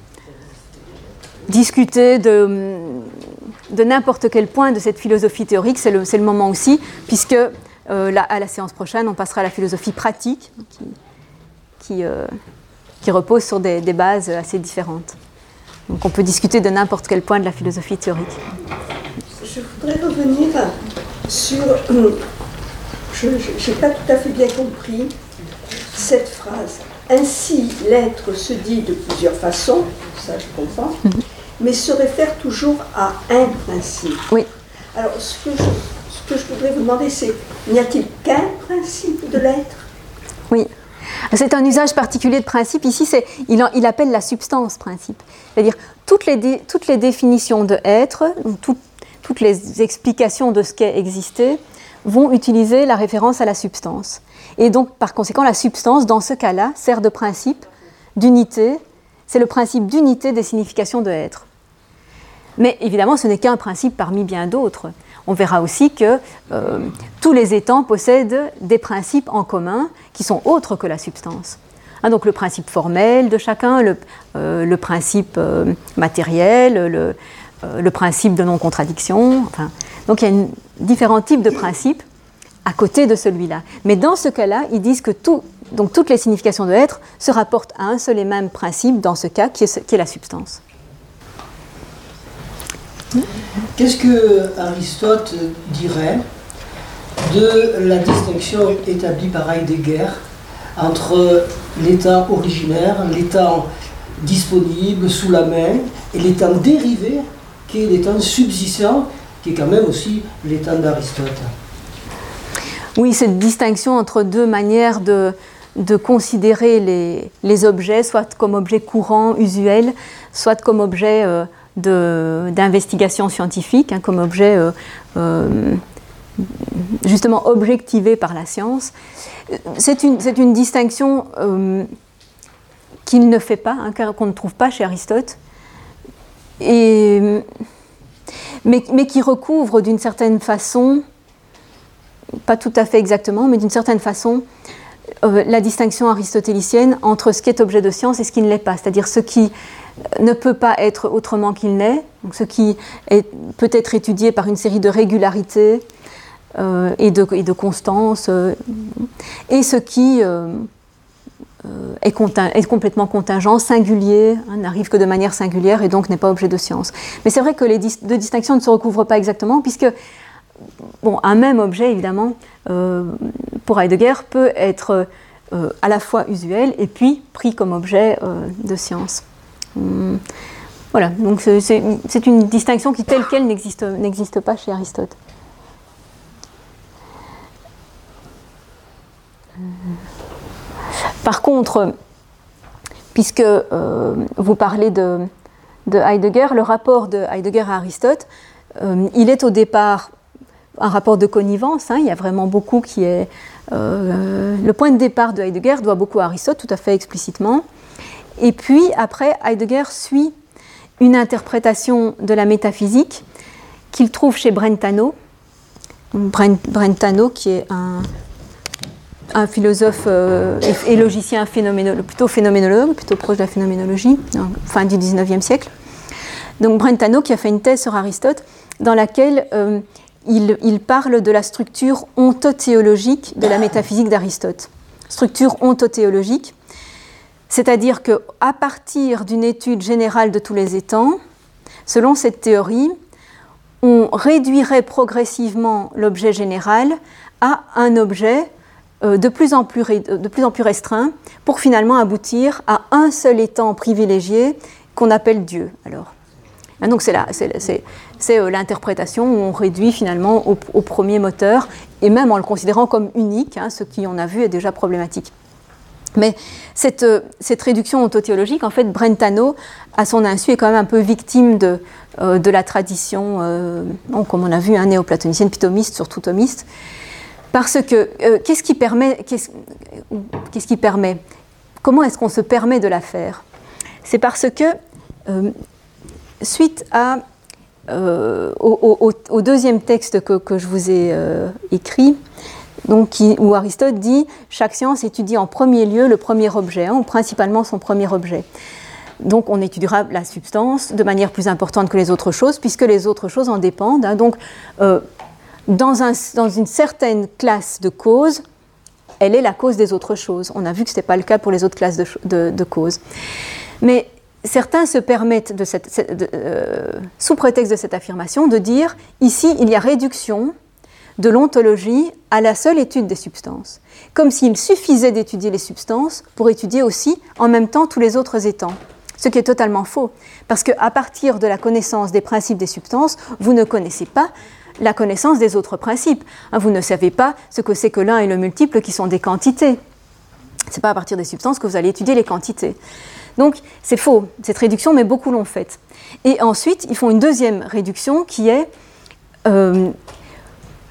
discuter de, de n'importe quel point de cette philosophie théorique, c'est le, c'est le moment aussi, puisque euh, là, à la séance prochaine, on passera à la philosophie pratique, qui, qui, euh, qui repose sur des, des bases assez différentes. Donc, on peut discuter de n'importe quel point de la philosophie théorique. Je voudrais revenir sur... Je n'ai pas tout à fait bien compris cette phrase. Ainsi, l'être se dit de plusieurs façons, ça je comprends, mm-hmm. mais se réfère toujours à un principe. Oui. Alors, ce que je, ce que je voudrais vous demander, c'est, n'y a-t-il qu'un principe de l'être ? Oui. C'est un usage particulier de principe. Ici, c'est, il, en, il appelle la substance principe. C'est-à-dire, toutes les, dé, toutes les définitions de être, tout, toutes les explications de ce qu'est exister, vont utiliser la référence à la substance. Et donc, par conséquent, la substance, dans ce cas-là, sert de principe d'unité. C'est le principe d'unité des significations de être. Mais évidemment, ce n'est qu'un principe parmi bien d'autres. On verra aussi que euh, tous les étangs possèdent des principes en commun qui sont autres que la substance. Hein, donc le principe formel de chacun, le, euh, le principe euh, matériel, le, euh, le principe de non-contradiction. Enfin, donc il y a une, différents types de principes à côté de celui-là. Mais dans ce cas-là, ils disent que tout, donc toutes les significations de être se rapportent à un seul et même principe, dans ce cas, qui est, qui est la substance. Qu'est-ce que Aristote dirait de la distinction établie par Heidegger entre l'état originaire, l'état disponible sous la main, et l'état dérivé, qui est l'état subsistant, qui est quand même aussi l'état d'Aristote? Oui, cette distinction entre deux manières de, de considérer les, les objets, soit comme objets courants, usuels, soit comme objets euh, de, d'investigation scientifique, hein, comme objets euh, euh, justement objectivés par la science. C'est une, c'est une distinction euh, qu'il ne fait pas, hein, qu'on ne trouve pas chez Aristote, et, mais, mais qui recouvre d'une certaine façon, pas tout à fait exactement, mais d'une certaine façon, euh, la distinction aristotélicienne entre ce qui est objet de science et ce qui ne l'est pas, c'est-à-dire ce qui ne peut pas être autrement qu'il n'est, donc ce qui est, peut être étudié par une série de régularités euh, et, de, et de constances, euh, et ce qui euh, euh, est, conting- est complètement contingent, singulier, hein, n'arrive que de manière singulière et donc n'est pas objet de science. Mais c'est vrai que les dis- deux distinctions ne se recouvrent pas exactement, puisque bon, un même objet, évidemment, euh, pour Heidegger, peut être euh, à la fois usuel et puis pris comme objet euh, de science. Hum, voilà, donc c'est, c'est, c'est une distinction qui, telle qu'elle, n'existe, n'existe pas chez Aristote. Par contre, puisque euh, vous parlez de, de Heidegger, le rapport de Heidegger à Aristote, euh, il est au départ un rapport de connivence, hein, il y a vraiment beaucoup qui est... Euh, le point de départ de Heidegger doit beaucoup à Aristote, tout à fait explicitement. Et puis, après, Heidegger suit une interprétation de la métaphysique qu'il trouve chez Brentano. Brent, Brentano, qui est un, un philosophe euh, et, et logicien phénoménologue, plutôt phénoménologue, plutôt proche de la phénoménologie, donc, fin du dix-neuvième siècle. Donc Brentano, qui a fait une thèse sur Aristote, dans laquelle euh, il, il parle de la structure ontothéologique de la métaphysique d'Aristote. Structure ontothéologique, c'est-à-dire qu'à partir d'une étude générale de tous les étangs, selon cette théorie, on réduirait progressivement l'objet général à un objet euh, de, plus en plus ré, de plus en plus restreint pour finalement aboutir à un seul étang privilégié qu'on appelle Dieu. Alors, hein, donc c'est, la, c'est, c'est, c'est euh, l'interprétation où on réduit finalement au, au premier moteur, et même en le considérant comme unique, hein, ce qui, on a vu, est déjà problématique. Mais cette, cette réduction ontothéologique, en fait, Brentano, à son insu, est quand même un peu victime de, euh, de la tradition, euh, bon, comme on a vu, hein, néoplatonicienne, puis thomiste, surtout thomiste, parce que euh, qu'est-ce qui permet, qu'est-ce, qu'est-ce qui permet, comment est-ce qu'on se permet de la faire? C'est parce que, euh, suite à, euh, au, au, au deuxième texte que, que je vous ai euh, écrit, donc, qui, où Aristote dit « chaque science étudie en premier lieu le premier objet, hein, ou principalement son premier objet ». Donc on étudiera la substance de manière plus importante que les autres choses, puisque les autres choses en dépendent. Hein. Donc euh, dans, un, dans une certaine classe de causes, elle est la cause des autres choses. On a vu que ce n'était pas le cas pour les autres classes de, de, de causes. Mais certains se permettent, de cette, de, euh, sous prétexte de cette affirmation, de dire « ici, il y a réduction » de l'ontologie à la seule étude des substances, comme s'il suffisait d'étudier les substances pour étudier aussi en même temps tous les autres étangs, ce qui est totalement faux, parce qu'à partir de la connaissance des principes des substances, vous ne connaissez pas la connaissance des autres principes, vous ne savez pas ce que c'est que l'un et le multiple qui sont des quantités, c'est pas à partir des substances que vous allez étudier les quantités. Donc c'est faux, cette réduction, mais beaucoup l'ont faite. Et ensuite, ils font une deuxième réduction qui est... Euh,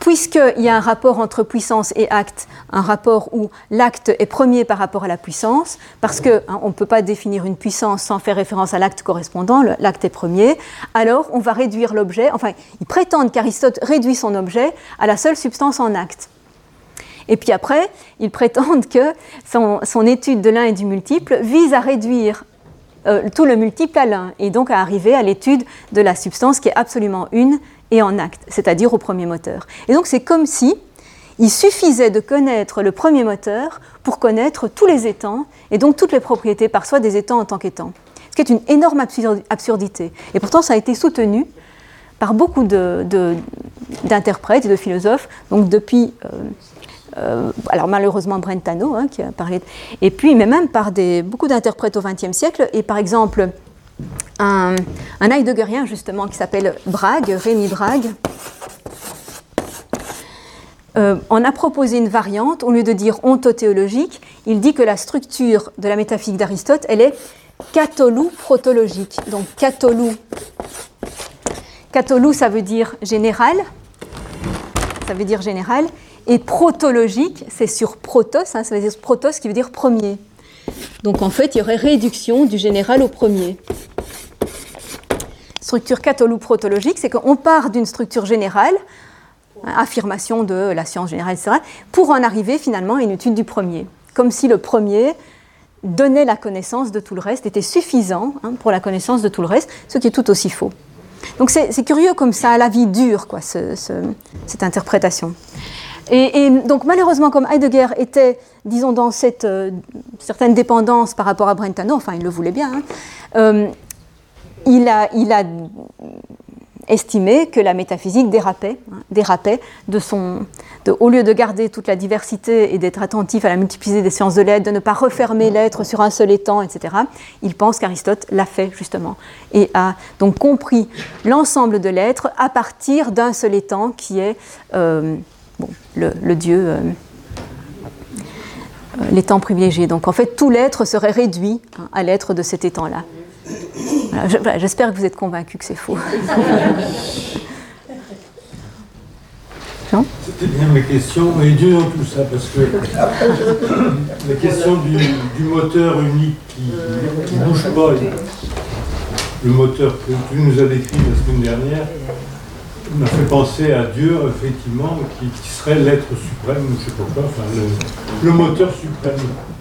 puisqu'il y a un rapport entre puissance et acte, un rapport où l'acte est premier par rapport à la puissance, parce qu'on hein, ne peut pas définir une puissance sans faire référence à l'acte correspondant, l'acte est premier, alors on va réduire l'objet, enfin, ils prétendent qu'Aristote réduit son objet à la seule substance en acte. Et puis après, ils prétendent que son, son étude de l'un et du multiple vise à réduire euh, tout le multiple à l'un, et donc à arriver à l'étude de la substance qui est absolument une et en acte, c'est-à-dire au premier moteur. Et donc c'est comme si il suffisait de connaître le premier moteur pour connaître tous les étangs, et donc toutes les propriétés par soi des étangs en tant qu'étangs. Ce qui est une énorme absurdité. Et pourtant ça a été soutenu par beaucoup de, de, d'interprètes et de philosophes, donc depuis... Euh, Euh, alors malheureusement Brentano hein, qui a parlé, de... et puis mais même par des, beaucoup d'interprètes au vingtième siècle, et par exemple un, un heideggerien justement qui s'appelle Bragg, Rémi Bragg, euh, en a proposé une variante. Au lieu de dire ontothéologique, il dit que la structure de la métaphysique d'Aristote, elle est catholou-protologique. Donc catholou, catholou ça veut dire général, ça veut dire général. Et protologique, c'est sur protos, hein, ça veut dire protos qui veut dire premier. Donc en fait, il y aurait réduction du général au premier. Structure catholou-protologique, c'est qu'on part d'une structure générale, hein, affirmation de la science générale, et cetera, pour en arriver finalement à une étude du premier. Comme si le premier donnait la connaissance de tout le reste, était suffisant hein, pour la connaissance de tout le reste, ce qui est tout aussi faux. Donc c'est, c'est curieux comme ça, la vie dure, quoi, ce, ce, cette interprétation. Et, et donc malheureusement, comme Heidegger était, disons, dans cette euh, certaine dépendance par rapport à Brentano, enfin il le voulait bien, hein, euh, il, a, il a estimé que la métaphysique dérapait, hein, dérapait de son, de, au lieu de garder toute la diversité et d'être attentif à la multiplicité des sciences de l'être, de ne pas refermer l'être sur un seul étang, et cetera, il pense qu'Aristote l'a fait justement, et a donc compris l'ensemble de l'être à partir d'un seul étang qui est... Euh, Bon, le, le Dieu, euh, euh, l'étang privilégié. Donc en fait, tout l'être serait réduit hein, à l'être de cet étang-là. Voilà, je, voilà, j'espère que vous êtes convaincus que c'est faux. Non ? C'était bien mes questions, et Dieu dans tout ça, parce que la question du, du moteur unique qui ne bouge pas, le moteur que tu nous as décrit la semaine dernière, m'a fait penser à Dieu, effectivement, qui, qui serait l'être suprême, je ne sais pas quoi, enfin, le, le moteur suprême.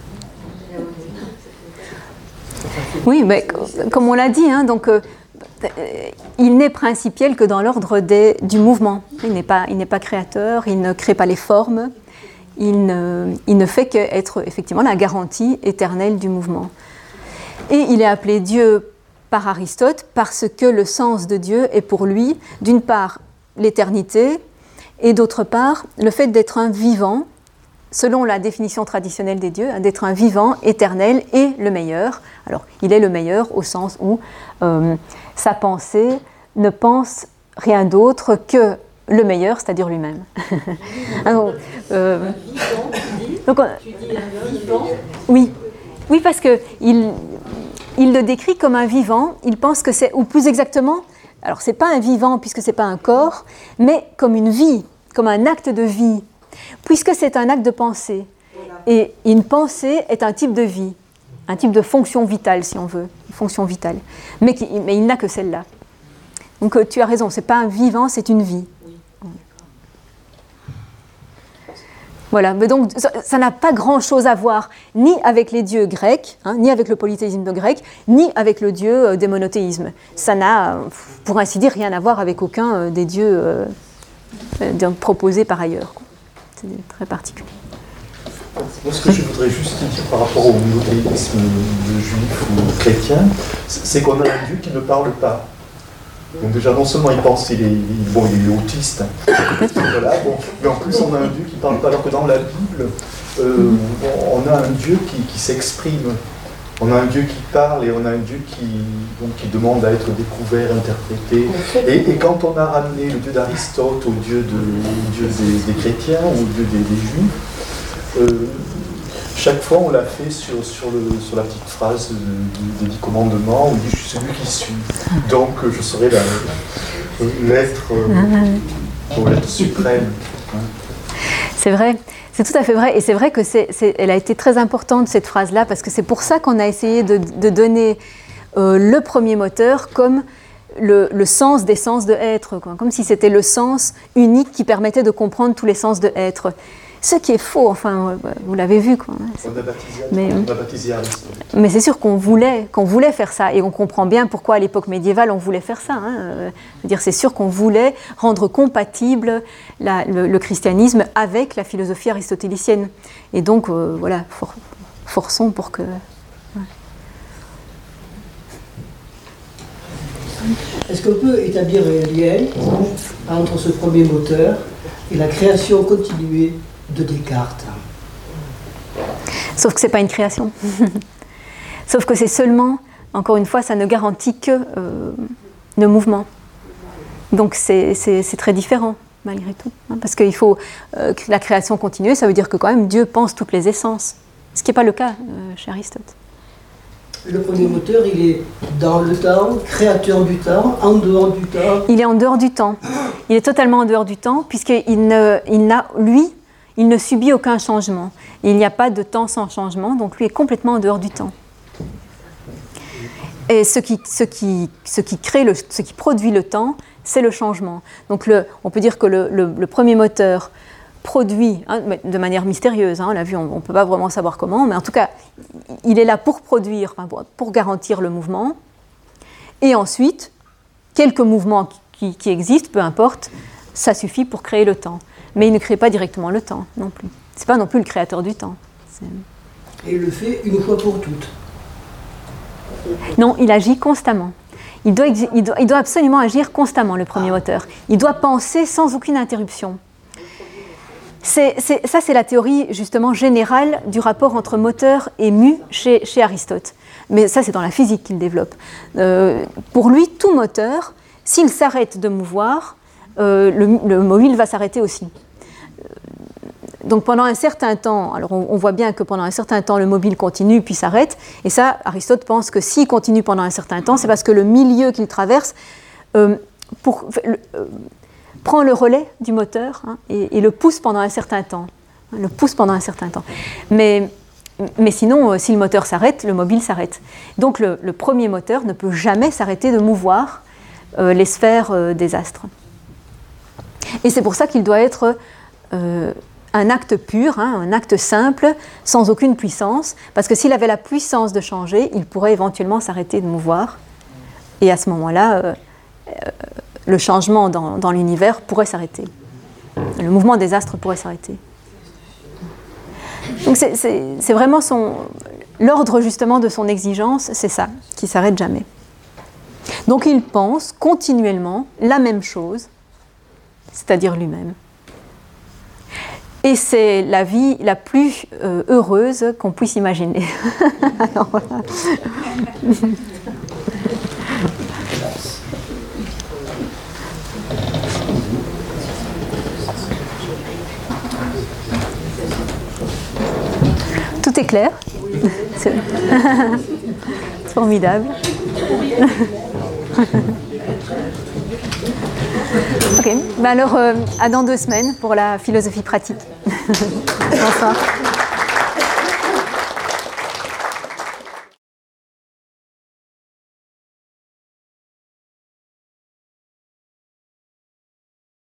Oui, mais comme on l'a dit, hein, donc, euh, il n'est principiel que dans l'ordre des, du mouvement. Il n'est pas, il n'est pas créateur, il ne crée pas les formes, il ne, il ne fait qu'être effectivement la garantie éternelle du mouvement. Et il est appelé Dieu par Aristote, parce que le sens de Dieu est pour lui, d'une part, l'éternité, et d'autre part, le fait d'être un vivant, selon la définition traditionnelle des dieux, d'être un vivant éternel et le meilleur. Alors, il est le meilleur au sens où euh, sa pensée ne pense rien d'autre que le meilleur, c'est-à-dire lui-même. Alors, euh, donc, tu dis un vivant ? Oui, oui, parce que il Il le décrit comme un vivant, il pense que c'est, ou plus exactement, alors c'est pas un vivant puisque c'est pas un corps, mais comme une vie, comme un acte de vie, puisque c'est un acte de pensée. Et une pensée est un type de vie, un type de fonction vitale si on veut, une fonction vitale, mais, qui, mais il n'a que celle-là. Donc tu as raison, c'est pas un vivant, c'est une vie. Voilà, mais donc ça, ça n'a pas grand-chose à voir ni avec les dieux grecs, hein, ni avec le polythéisme grec, ni avec le dieu euh, des monothéismes. Ça n'a, pour ainsi dire, rien à voir avec aucun euh, des dieux euh, euh, proposés par ailleurs. C'est très particulier. Moi, ce que je voudrais juste dire par rapport au monothéisme juif ou chrétien, c'est qu'on a un dieu qui ne parle pas. Donc déjà, non seulement il pense qu'il est, il, bon, il est autiste, voilà, bon, mais en plus on a un Dieu qui ne parle pas, alors que dans la Bible, euh, on a un Dieu qui, qui s'exprime, on a un Dieu qui parle et on a un Dieu qui, bon, qui demande à être découvert, interprété. Et, et quand on a ramené le Dieu d'Aristote au Dieu, de, au Dieu des, des chrétiens, au Dieu des, des Juifs, euh, chaque fois, on l'a fait sur, sur, le, sur la petite phrase de, de, des dix commandements, où il dit « Je suis celui qui suis ». Donc, je serai la, l'être, euh, l'être suprême. C'est vrai, c'est tout à fait vrai. Et c'est vrai qu'elle a été très importante, cette phrase-là, parce que c'est pour ça qu'on a essayé de, de donner euh, le premier moteur comme le, le sens des sens de être, quoi. Comme si c'était le sens unique qui permettait de comprendre tous les sens de être. Ce qui est faux, enfin, vous l'avez vu, quoi. On a baptisé, mais, on a baptisé Aristote. Mais c'est sûr qu'on voulait, qu'on voulait faire ça, et on comprend bien pourquoi à l'époque médiévale on voulait faire ça. Hein. Euh, je veux dire, c'est sûr qu'on voulait rendre compatible la, le, le christianisme avec la philosophie aristotélicienne. Et donc, euh, voilà, for, forçons pour que... Ouais. Est-ce qu'on peut établir un lien entre ce premier moteur et la création continuée de Descartes? Sauf que ce n'est pas une création. Sauf que c'est seulement, encore une fois, ça ne garantit que euh, le mouvement. Donc c'est, c'est, c'est très différent, malgré tout. Hein, parce qu'il faut euh, que la création continue, ça veut dire que quand même Dieu pense toutes les essences. Ce qui n'est pas le cas euh, chez Aristote. Le premier moteur, il est dans le temps, créateur du temps, en dehors du temps. Il est en dehors du temps. Il est totalement en dehors du temps, puisqu'il ne, il n'a, lui, il ne subit aucun changement. Il n'y a pas de temps sans changement, donc lui est complètement en dehors du temps. Et ce qui, ce qui, ce qui crée, le, ce qui produit le temps, c'est le changement. Donc le, on peut dire que le, le, le premier moteur produit, hein, de manière mystérieuse, hein, on l'a vu, on ne peut pas vraiment savoir comment, mais en tout cas, il est là pour produire, pour, pour garantir le mouvement. Et ensuite, quelques mouvements qui, qui existent, peu importe, ça suffit pour créer le temps. Mais il ne crée pas directement le temps, non plus. Ce n'est pas non plus le créateur du temps. C'est... Et il le fait une fois pour toutes. Non, il agit constamment. Il doit, il doit, il doit absolument agir constamment, le premier moteur. Il doit penser sans aucune interruption. C'est, c'est, ça, c'est la théorie, justement, générale du rapport entre moteur et mu chez, chez Aristote. Mais ça, c'est dans la physique qu'il développe. Euh, pour lui, tout moteur, s'il s'arrête de mouvoir, euh, le, le mobile va s'arrêter aussi. Donc pendant un certain temps, alors on, on voit bien que pendant un certain temps, le mobile continue puis s'arrête. Et ça, Aristote pense que s'il continue pendant un certain temps, c'est parce que le milieu qu'il traverse euh, pour, euh, prend le relais du moteur, hein, et, et le pousse pendant un certain temps. Hein, le pousse pendant un certain temps. Mais, mais sinon, euh, si le moteur s'arrête, le mobile s'arrête. Donc le, le premier moteur ne peut jamais s'arrêter de mouvoir euh, les sphères euh, des astres. Et c'est pour ça qu'il doit être... Euh, un acte pur, hein, un acte simple, sans aucune puissance, parce que s'il avait la puissance de changer, il pourrait éventuellement s'arrêter de mouvoir, et à ce moment-là, euh, euh, le changement dans, dans l'univers pourrait s'arrêter. Le mouvement des astres pourrait s'arrêter. Donc c'est, c'est, c'est vraiment son, l'ordre justement de son exigence, c'est ça, qui ne s'arrête jamais. Donc il pense continuellement la même chose, c'est-à-dire lui-même. Et c'est la vie la plus euh, heureuse qu'on puisse imaginer. Alors, voilà. Tout est clair. C'est formidable. Ok, ben alors euh, à dans deux semaines pour la philosophie pratique. Bonsoir.